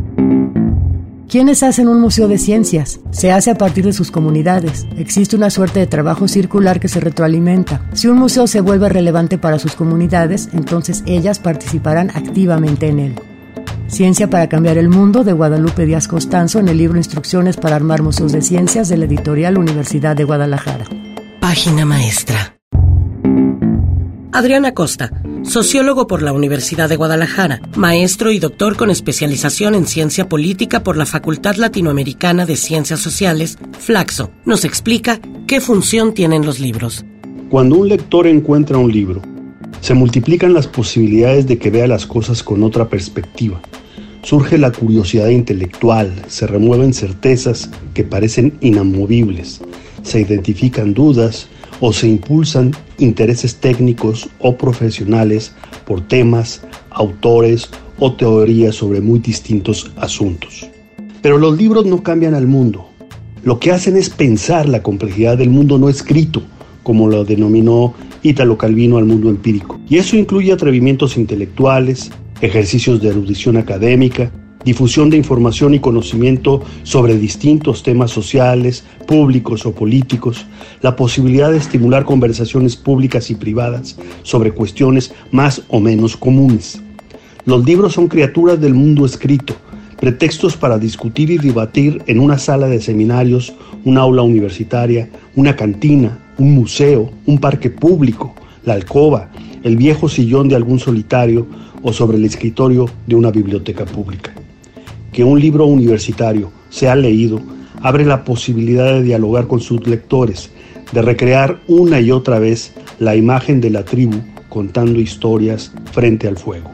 ¿Quiénes hacen un museo de ciencias? Se hace a partir de sus comunidades. Existe una suerte de trabajo circular que se retroalimenta. Si un museo se vuelve relevante para sus comunidades, entonces ellas participarán activamente en él. Ciencia para cambiar el mundo, de Guadalupe Díaz Costanzo, en el libro Instrucciones para armar museos de ciencias, de la editorial Universidad de Guadalajara. Página Maestra. Adrián Acosta, sociólogo por la Universidad de Guadalajara, maestro y doctor con especialización en ciencia política por la Facultad Latinoamericana de Ciencias Sociales, Flaxo, nos explica qué función tienen los libros. Cuando un lector encuentra un libro, se multiplican las posibilidades de que vea las cosas con otra perspectiva. Surge la curiosidad intelectual, se remueven certezas que parecen inamovibles, se identifican dudas o se impulsan intereses técnicos o profesionales por temas, autores o teorías sobre muy distintos asuntos. Pero los libros no cambian al mundo. Lo que hacen es pensar la complejidad del mundo no escrito, como lo denominó Ítalo Calvino al mundo empírico. Y eso incluye atrevimientos intelectuales, ejercicios de erudición académica, difusión de información y conocimiento sobre distintos temas sociales, públicos o políticos, la posibilidad de estimular conversaciones públicas y privadas sobre cuestiones más o menos comunes. Los libros son criaturas del mundo escrito, pretextos para discutir y debatir en una sala de seminarios, un aula universitaria, una cantina, un museo, un parque público, la alcoba, el viejo sillón de algún solitario o sobre el escritorio de una biblioteca pública. Que un libro universitario sea leído abre la posibilidad de dialogar con sus lectores, de recrear una y otra vez la imagen de la tribu contando historias frente al fuego.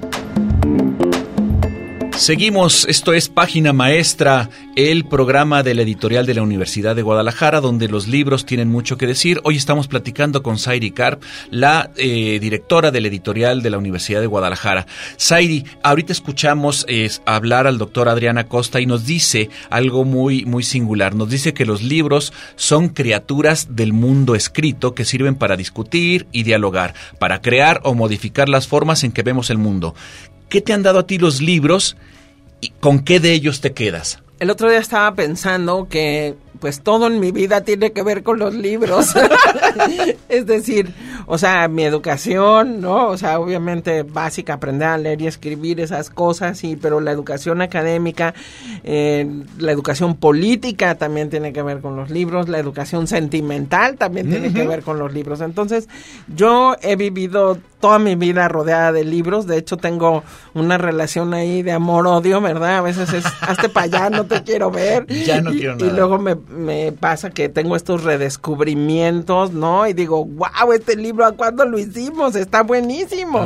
Seguimos, esto es Página Maestra, el programa de la editorial de la Universidad de Guadalajara, donde los libros tienen mucho que decir. Hoy estamos platicando con Zairi Karp, la directora de la editorial de la Universidad de Guadalajara. Zairi, ahorita escuchamos hablar al doctor Adrián Acosta y nos dice algo muy, muy singular. Nos dice que los libros son criaturas del mundo escrito que sirven para discutir y dialogar, para crear o modificar las formas en que vemos el mundo. ¿Qué te han dado a ti los libros y con qué de ellos te quedas? El otro día estaba pensando que pues todo en mi vida tiene que ver con los libros. Es decir, o sea, mi educación, ¿no? O sea, obviamente básica, aprender a leer y escribir, esas cosas, sí, pero la educación académica, la educación política también tiene que ver con los libros, la educación sentimental también tiene que ver con los libros. Entonces, yo he vivido toda mi vida rodeada de libros. De hecho, tengo una relación ahí de amor-odio, ¿verdad? A veces es, hazte para allá, no te quiero ver. Ya no quiero nada. Y luego me pasa que tengo estos redescubrimientos, ¿no? Y digo, wow, este libro, ¿a cuándo lo hicimos? Está buenísimo.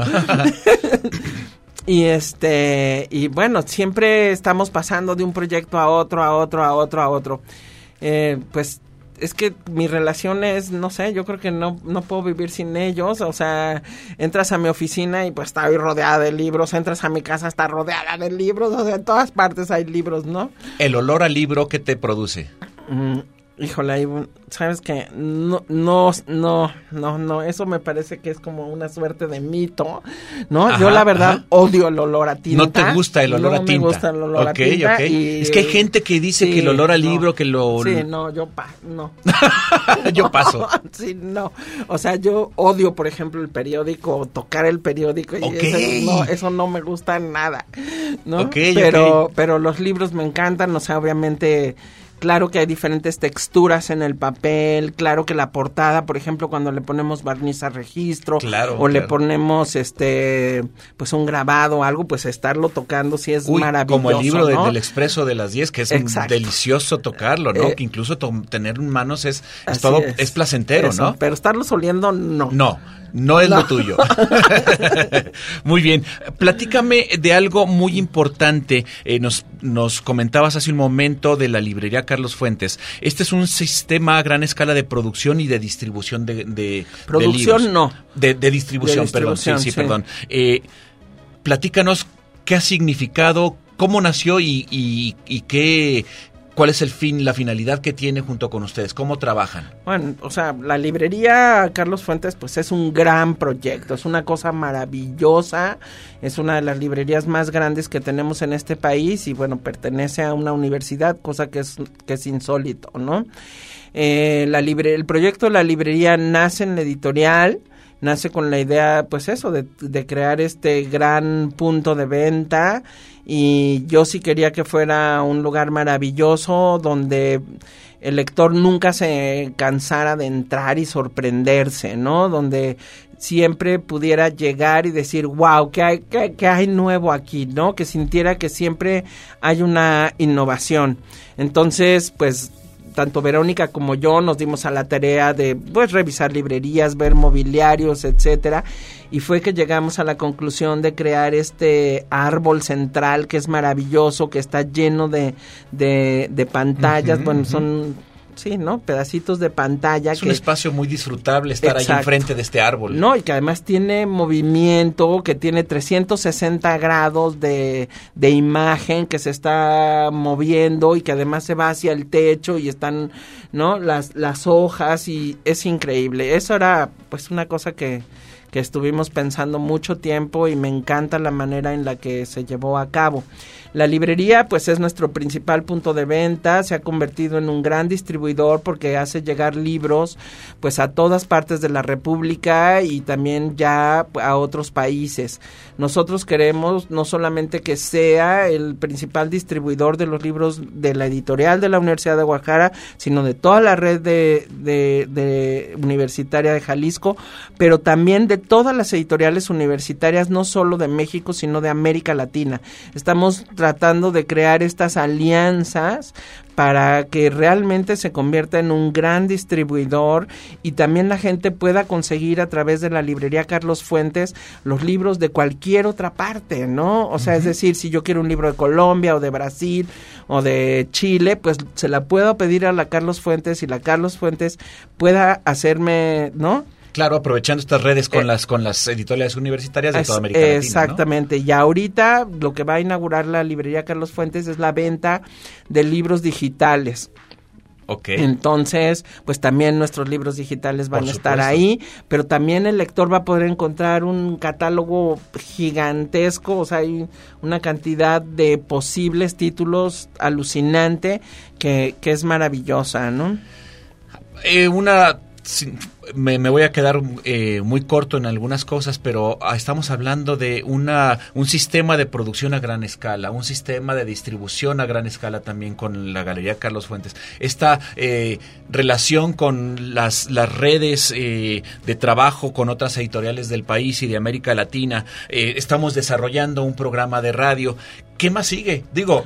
Y bueno, siempre estamos pasando de un proyecto a otro, a otro, a otro, a otro. Pues es que mi relación es, no sé, yo creo que no puedo vivir sin ellos. O sea, entras a mi oficina y pues está ahí rodeada de libros, entras a mi casa, está rodeada de libros, o sea, en todas partes hay libros, ¿no? El olor al libro, ¿qué te produce? Híjole, ¿sabes qué? No, eso me parece que es como una suerte de mito, ¿no? Ajá, yo la verdad odio el olor a tinta. ¿No te gusta el olor a tinta? No me gusta el olor a tinta. Okay. Es que hay gente que dice que el olor al libro, que lo... Sí, no, no. Yo paso. Sí, no. O sea, yo odio, por ejemplo, el periódico, tocar el periódico. Y eso no me gusta nada, ¿no? Pero los libros me encantan, o sea, obviamente... Claro que hay diferentes texturas en el papel, claro que la portada, por ejemplo, cuando le ponemos barniz a registro, le ponemos pues un grabado o algo, pues estarlo tocando sí es maravilloso, como el libro ¿no? del Expreso de las 10, que es delicioso tocarlo, ¿no? Que incluso tener en manos es placentero, eso, ¿no? Pero estarlos oliendo, no. No es lo tuyo. Muy bien. Platícame de algo muy importante. Nos comentabas hace un momento de la librería Carlos Fuentes. Este es un sistema a gran escala de producción y de distribución de producción, libros. No. De distribución, perdón. Sí, perdón. Platícanos qué ha significado, ¿Cómo nació y qué... ¿Cuál es la finalidad que tiene junto con ustedes? ¿Cómo trabajan? Bueno, o sea, la librería Carlos Fuentes pues es un gran proyecto, es una cosa maravillosa, es una de las librerías más grandes que tenemos en este país y bueno, pertenece a una universidad, cosa que es insólito, ¿no? El proyecto de la librería nace en la editorial, nace con la idea, pues eso, de crear este gran punto de venta, y yo sí quería que fuera un lugar maravilloso donde el lector nunca se cansara de entrar y sorprenderse, ¿no? Donde siempre pudiera llegar y decir, wow, ¿qué hay nuevo aquí?, ¿no? Que sintiera que siempre hay una innovación. Entonces, pues, tanto Verónica como yo nos dimos a la tarea de pues revisar librerías, ver mobiliarios, etcétera, y fue que llegamos a la conclusión de crear este árbol central que es maravilloso, que está lleno de pantallas, bueno, son... Sí, ¿no? Pedacitos de pantalla. Es un espacio muy disfrutable estar ahí enfrente de este árbol. No, y que además tiene movimiento, que tiene 360 grados de imagen que se está moviendo y que además se va hacia el techo y están, ¿no? Las hojas, y es increíble. Eso era pues una cosa que estuvimos pensando mucho tiempo y me encanta la manera en la que se llevó a cabo. La librería pues es nuestro principal punto de venta, se ha convertido en un gran distribuidor porque hace llegar libros pues a todas partes de la República y también ya a otros países. Nosotros queremos no solamente que sea el principal distribuidor de los libros de la editorial de la Universidad de Guadalajara, sino de toda la red de universitaria de Jalisco, pero también de todas las editoriales universitarias, no solo de México, sino de América Latina. Estamos tratando de crear estas alianzas para que realmente se convierta en un gran distribuidor y también la gente pueda conseguir a través de la librería Carlos Fuentes los libros de cualquier otra parte, ¿no? O sea, es decir, si yo quiero un libro de Colombia o de Brasil o de Chile, pues se la puedo pedir a la Carlos Fuentes y la Carlos Fuentes pueda hacerme, ¿no? Claro, aprovechando estas redes con las editoriales universitarias de toda América Latina, exactamente, ¿no? Y ahorita lo que va a inaugurar la librería Carlos Fuentes es la venta de libros digitales. Okay. Entonces, pues también nuestros libros digitales van a estar ahí, pero también el lector va a poder encontrar un catálogo gigantesco, o sea, hay una cantidad de posibles títulos alucinante que es maravillosa, ¿no? Me voy a quedar muy corto en algunas cosas, pero estamos hablando de un sistema de producción a gran escala, un sistema de distribución a gran escala también con la Galería Carlos Fuentes. Esta relación con las redes de trabajo con otras editoriales del país y de América Latina. Estamos desarrollando un programa de radio. ¿Qué más sigue?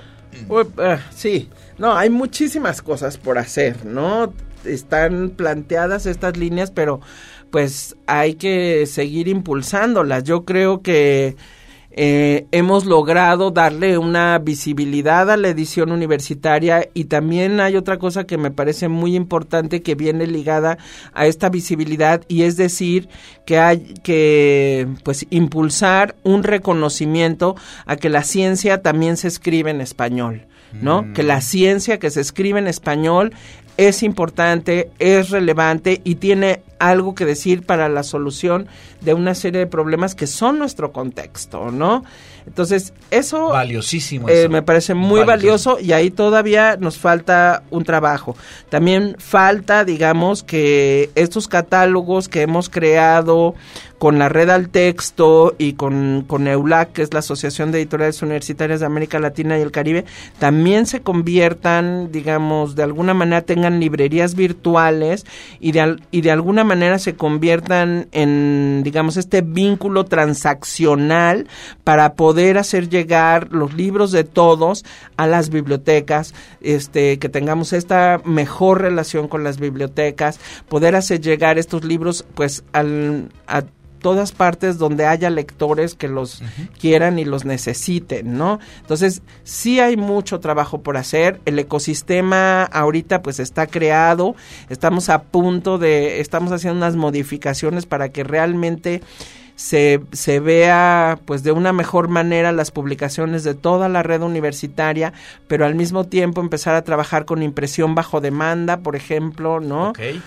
Sí, no, hay muchísimas cosas por hacer, ¿no? Están planteadas estas líneas, pero pues hay que seguir impulsándolas. Yo creo que hemos logrado darle una visibilidad a la edición universitaria y también hay otra cosa que me parece muy importante que viene ligada a esta visibilidad y es decir que hay que pues impulsar un reconocimiento a que la ciencia también se escribe en español, ¿no? Que la ciencia que se escribe en español es importante, es relevante y tiene algo que decir para la solución de una serie de problemas que son nuestro contexto, ¿no? Entonces, eso valiosísimo me parece muy valioso y ahí todavía nos falta un trabajo. También falta, digamos, que estos catálogos que hemos creado con la Red al Texto y con EULAC, que es la Asociación de Editoriales Universitarias de América Latina y el Caribe, también se conviertan, digamos, de alguna manera tengan librerías virtuales y de alguna manera se conviertan en, digamos, este vínculo transaccional para poder hacer llegar los libros de todos a las bibliotecas, que tengamos esta mejor relación con las bibliotecas, poder hacer llegar estos libros pues a todas partes donde haya lectores que los quieran y los necesiten, ¿no? Entonces, sí hay mucho trabajo por hacer, el ecosistema ahorita pues está creado, estamos haciendo unas modificaciones para que realmente se vea pues de una mejor manera las publicaciones de toda la red universitaria, pero al mismo tiempo empezar a trabajar con impresión bajo demanda, por ejemplo, ¿no? Okay.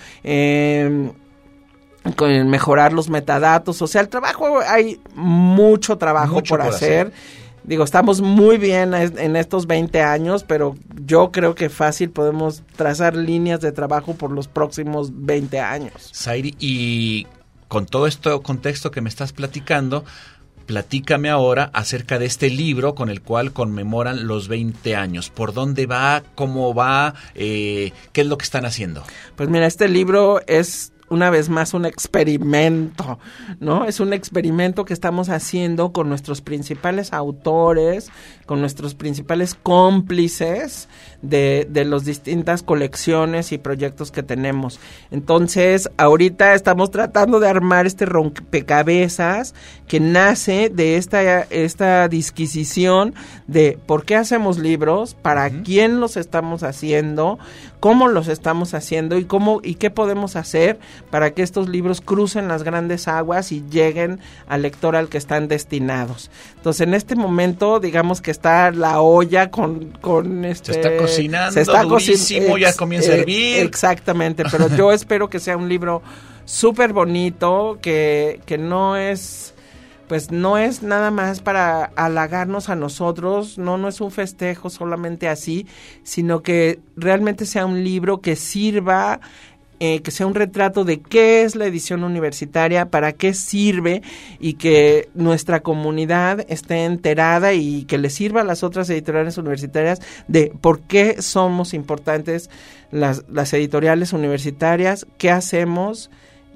Con mejorar los metadatos, o sea, el trabajo, hay mucho trabajo por hacer. Digo, estamos muy bien en estos 20 años, pero yo creo que fácil podemos trazar líneas de trabajo por los próximos 20 años. Zairi, y con todo este contexto que me estás platicando, platícame ahora acerca de este libro con el cual conmemoran los 20 años. ¿Por dónde va? ¿Cómo va? ¿Qué es lo que están haciendo? Pues mira, este libro es una vez más un experimento, ¿no? Es un experimento que estamos haciendo con nuestros principales autores, con nuestros principales cómplices de las distintas colecciones y proyectos que tenemos. Entonces, ahorita estamos tratando de armar este rompecabezas que nace de esta disquisición de por qué hacemos libros, para quién los estamos haciendo, cómo los estamos haciendo y qué podemos hacer para que estos libros crucen las grandes aguas y lleguen al lector al que están destinados. Entonces, en este momento, digamos que está la olla con se está cocinando durísimo, ya comienza a hervir. Exactamente, pero yo espero que sea un libro súper bonito, que no es... pues no es nada más para halagarnos a nosotros, no es un festejo solamente así, sino que realmente sea un libro que sirva, que sea un retrato de qué es la edición universitaria, para qué sirve, y que nuestra comunidad esté enterada y que le sirva a las otras editoriales universitarias de por qué somos importantes las editoriales universitarias, qué hacemos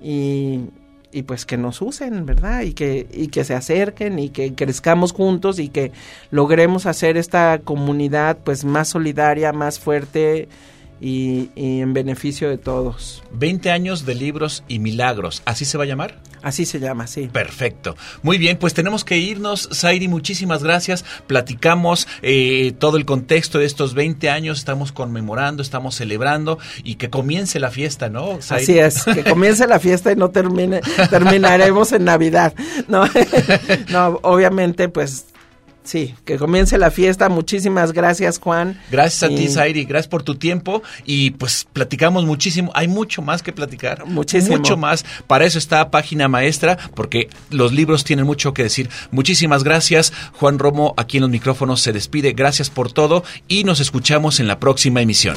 y pues que nos usen, ¿verdad? Y que se acerquen y que crezcamos juntos y que logremos hacer esta comunidad pues más solidaria, más fuerte y en beneficio de todos. 20 años de libros y milagros, ¿así se va a llamar? Así se llama, sí. Perfecto. Muy bien, pues tenemos que irnos. Zairi, muchísimas gracias. Platicamos todo el contexto de estos 20 años. Estamos conmemorando, estamos celebrando y que comience la fiesta, ¿no, Zairi? Así es, que comience la fiesta y no terminaremos en Navidad. No, obviamente, pues... sí, que comience la fiesta. Muchísimas gracias, Juan. Gracias a ti, Zairi. Gracias por tu tiempo. Y pues platicamos muchísimo. Hay mucho más que platicar. Muchísimo. Mucho más. Para eso está Página Maestra, porque los libros tienen mucho que decir. Muchísimas gracias. Juan Romo, aquí en los micrófonos, se despide. Gracias por todo y nos escuchamos en la próxima emisión.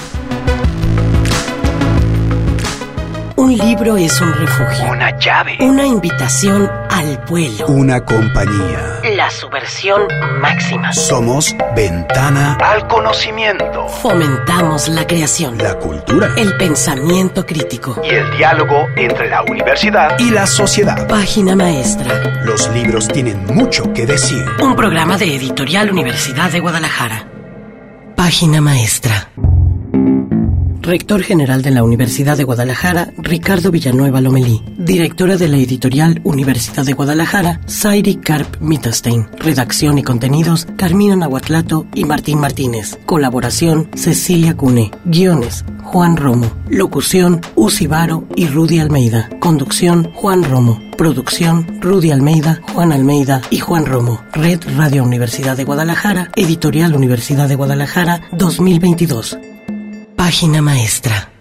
Un libro es un refugio. Una llave. Una invitación al vuelo. Una compañía. La subversión máxima. Somos ventana al conocimiento. Fomentamos la creación. La cultura. El pensamiento crítico. Y el diálogo entre la universidad y la sociedad. Página Maestra. Los libros tienen mucho que decir. Un programa de Editorial Universidad de Guadalajara. Página Maestra. Rector General de la Universidad de Guadalajara, Ricardo Villanueva Lomelí. Directora de la Editorial Universidad de Guadalajara, Zairi Karp Mittelstein. Redacción y contenidos, Carmina Nahuatlato y Martín Martínez. Colaboración, Cecilia Cune. Guiones, Juan Romo. Locución, Uzi Varo y Rudy Almeida. Conducción, Juan Romo. Producción, Rudy Almeida, Juan Almeida y Juan Romo. Red Radio Universidad de Guadalajara, Editorial Universidad de Guadalajara, 2022. Página Maestra.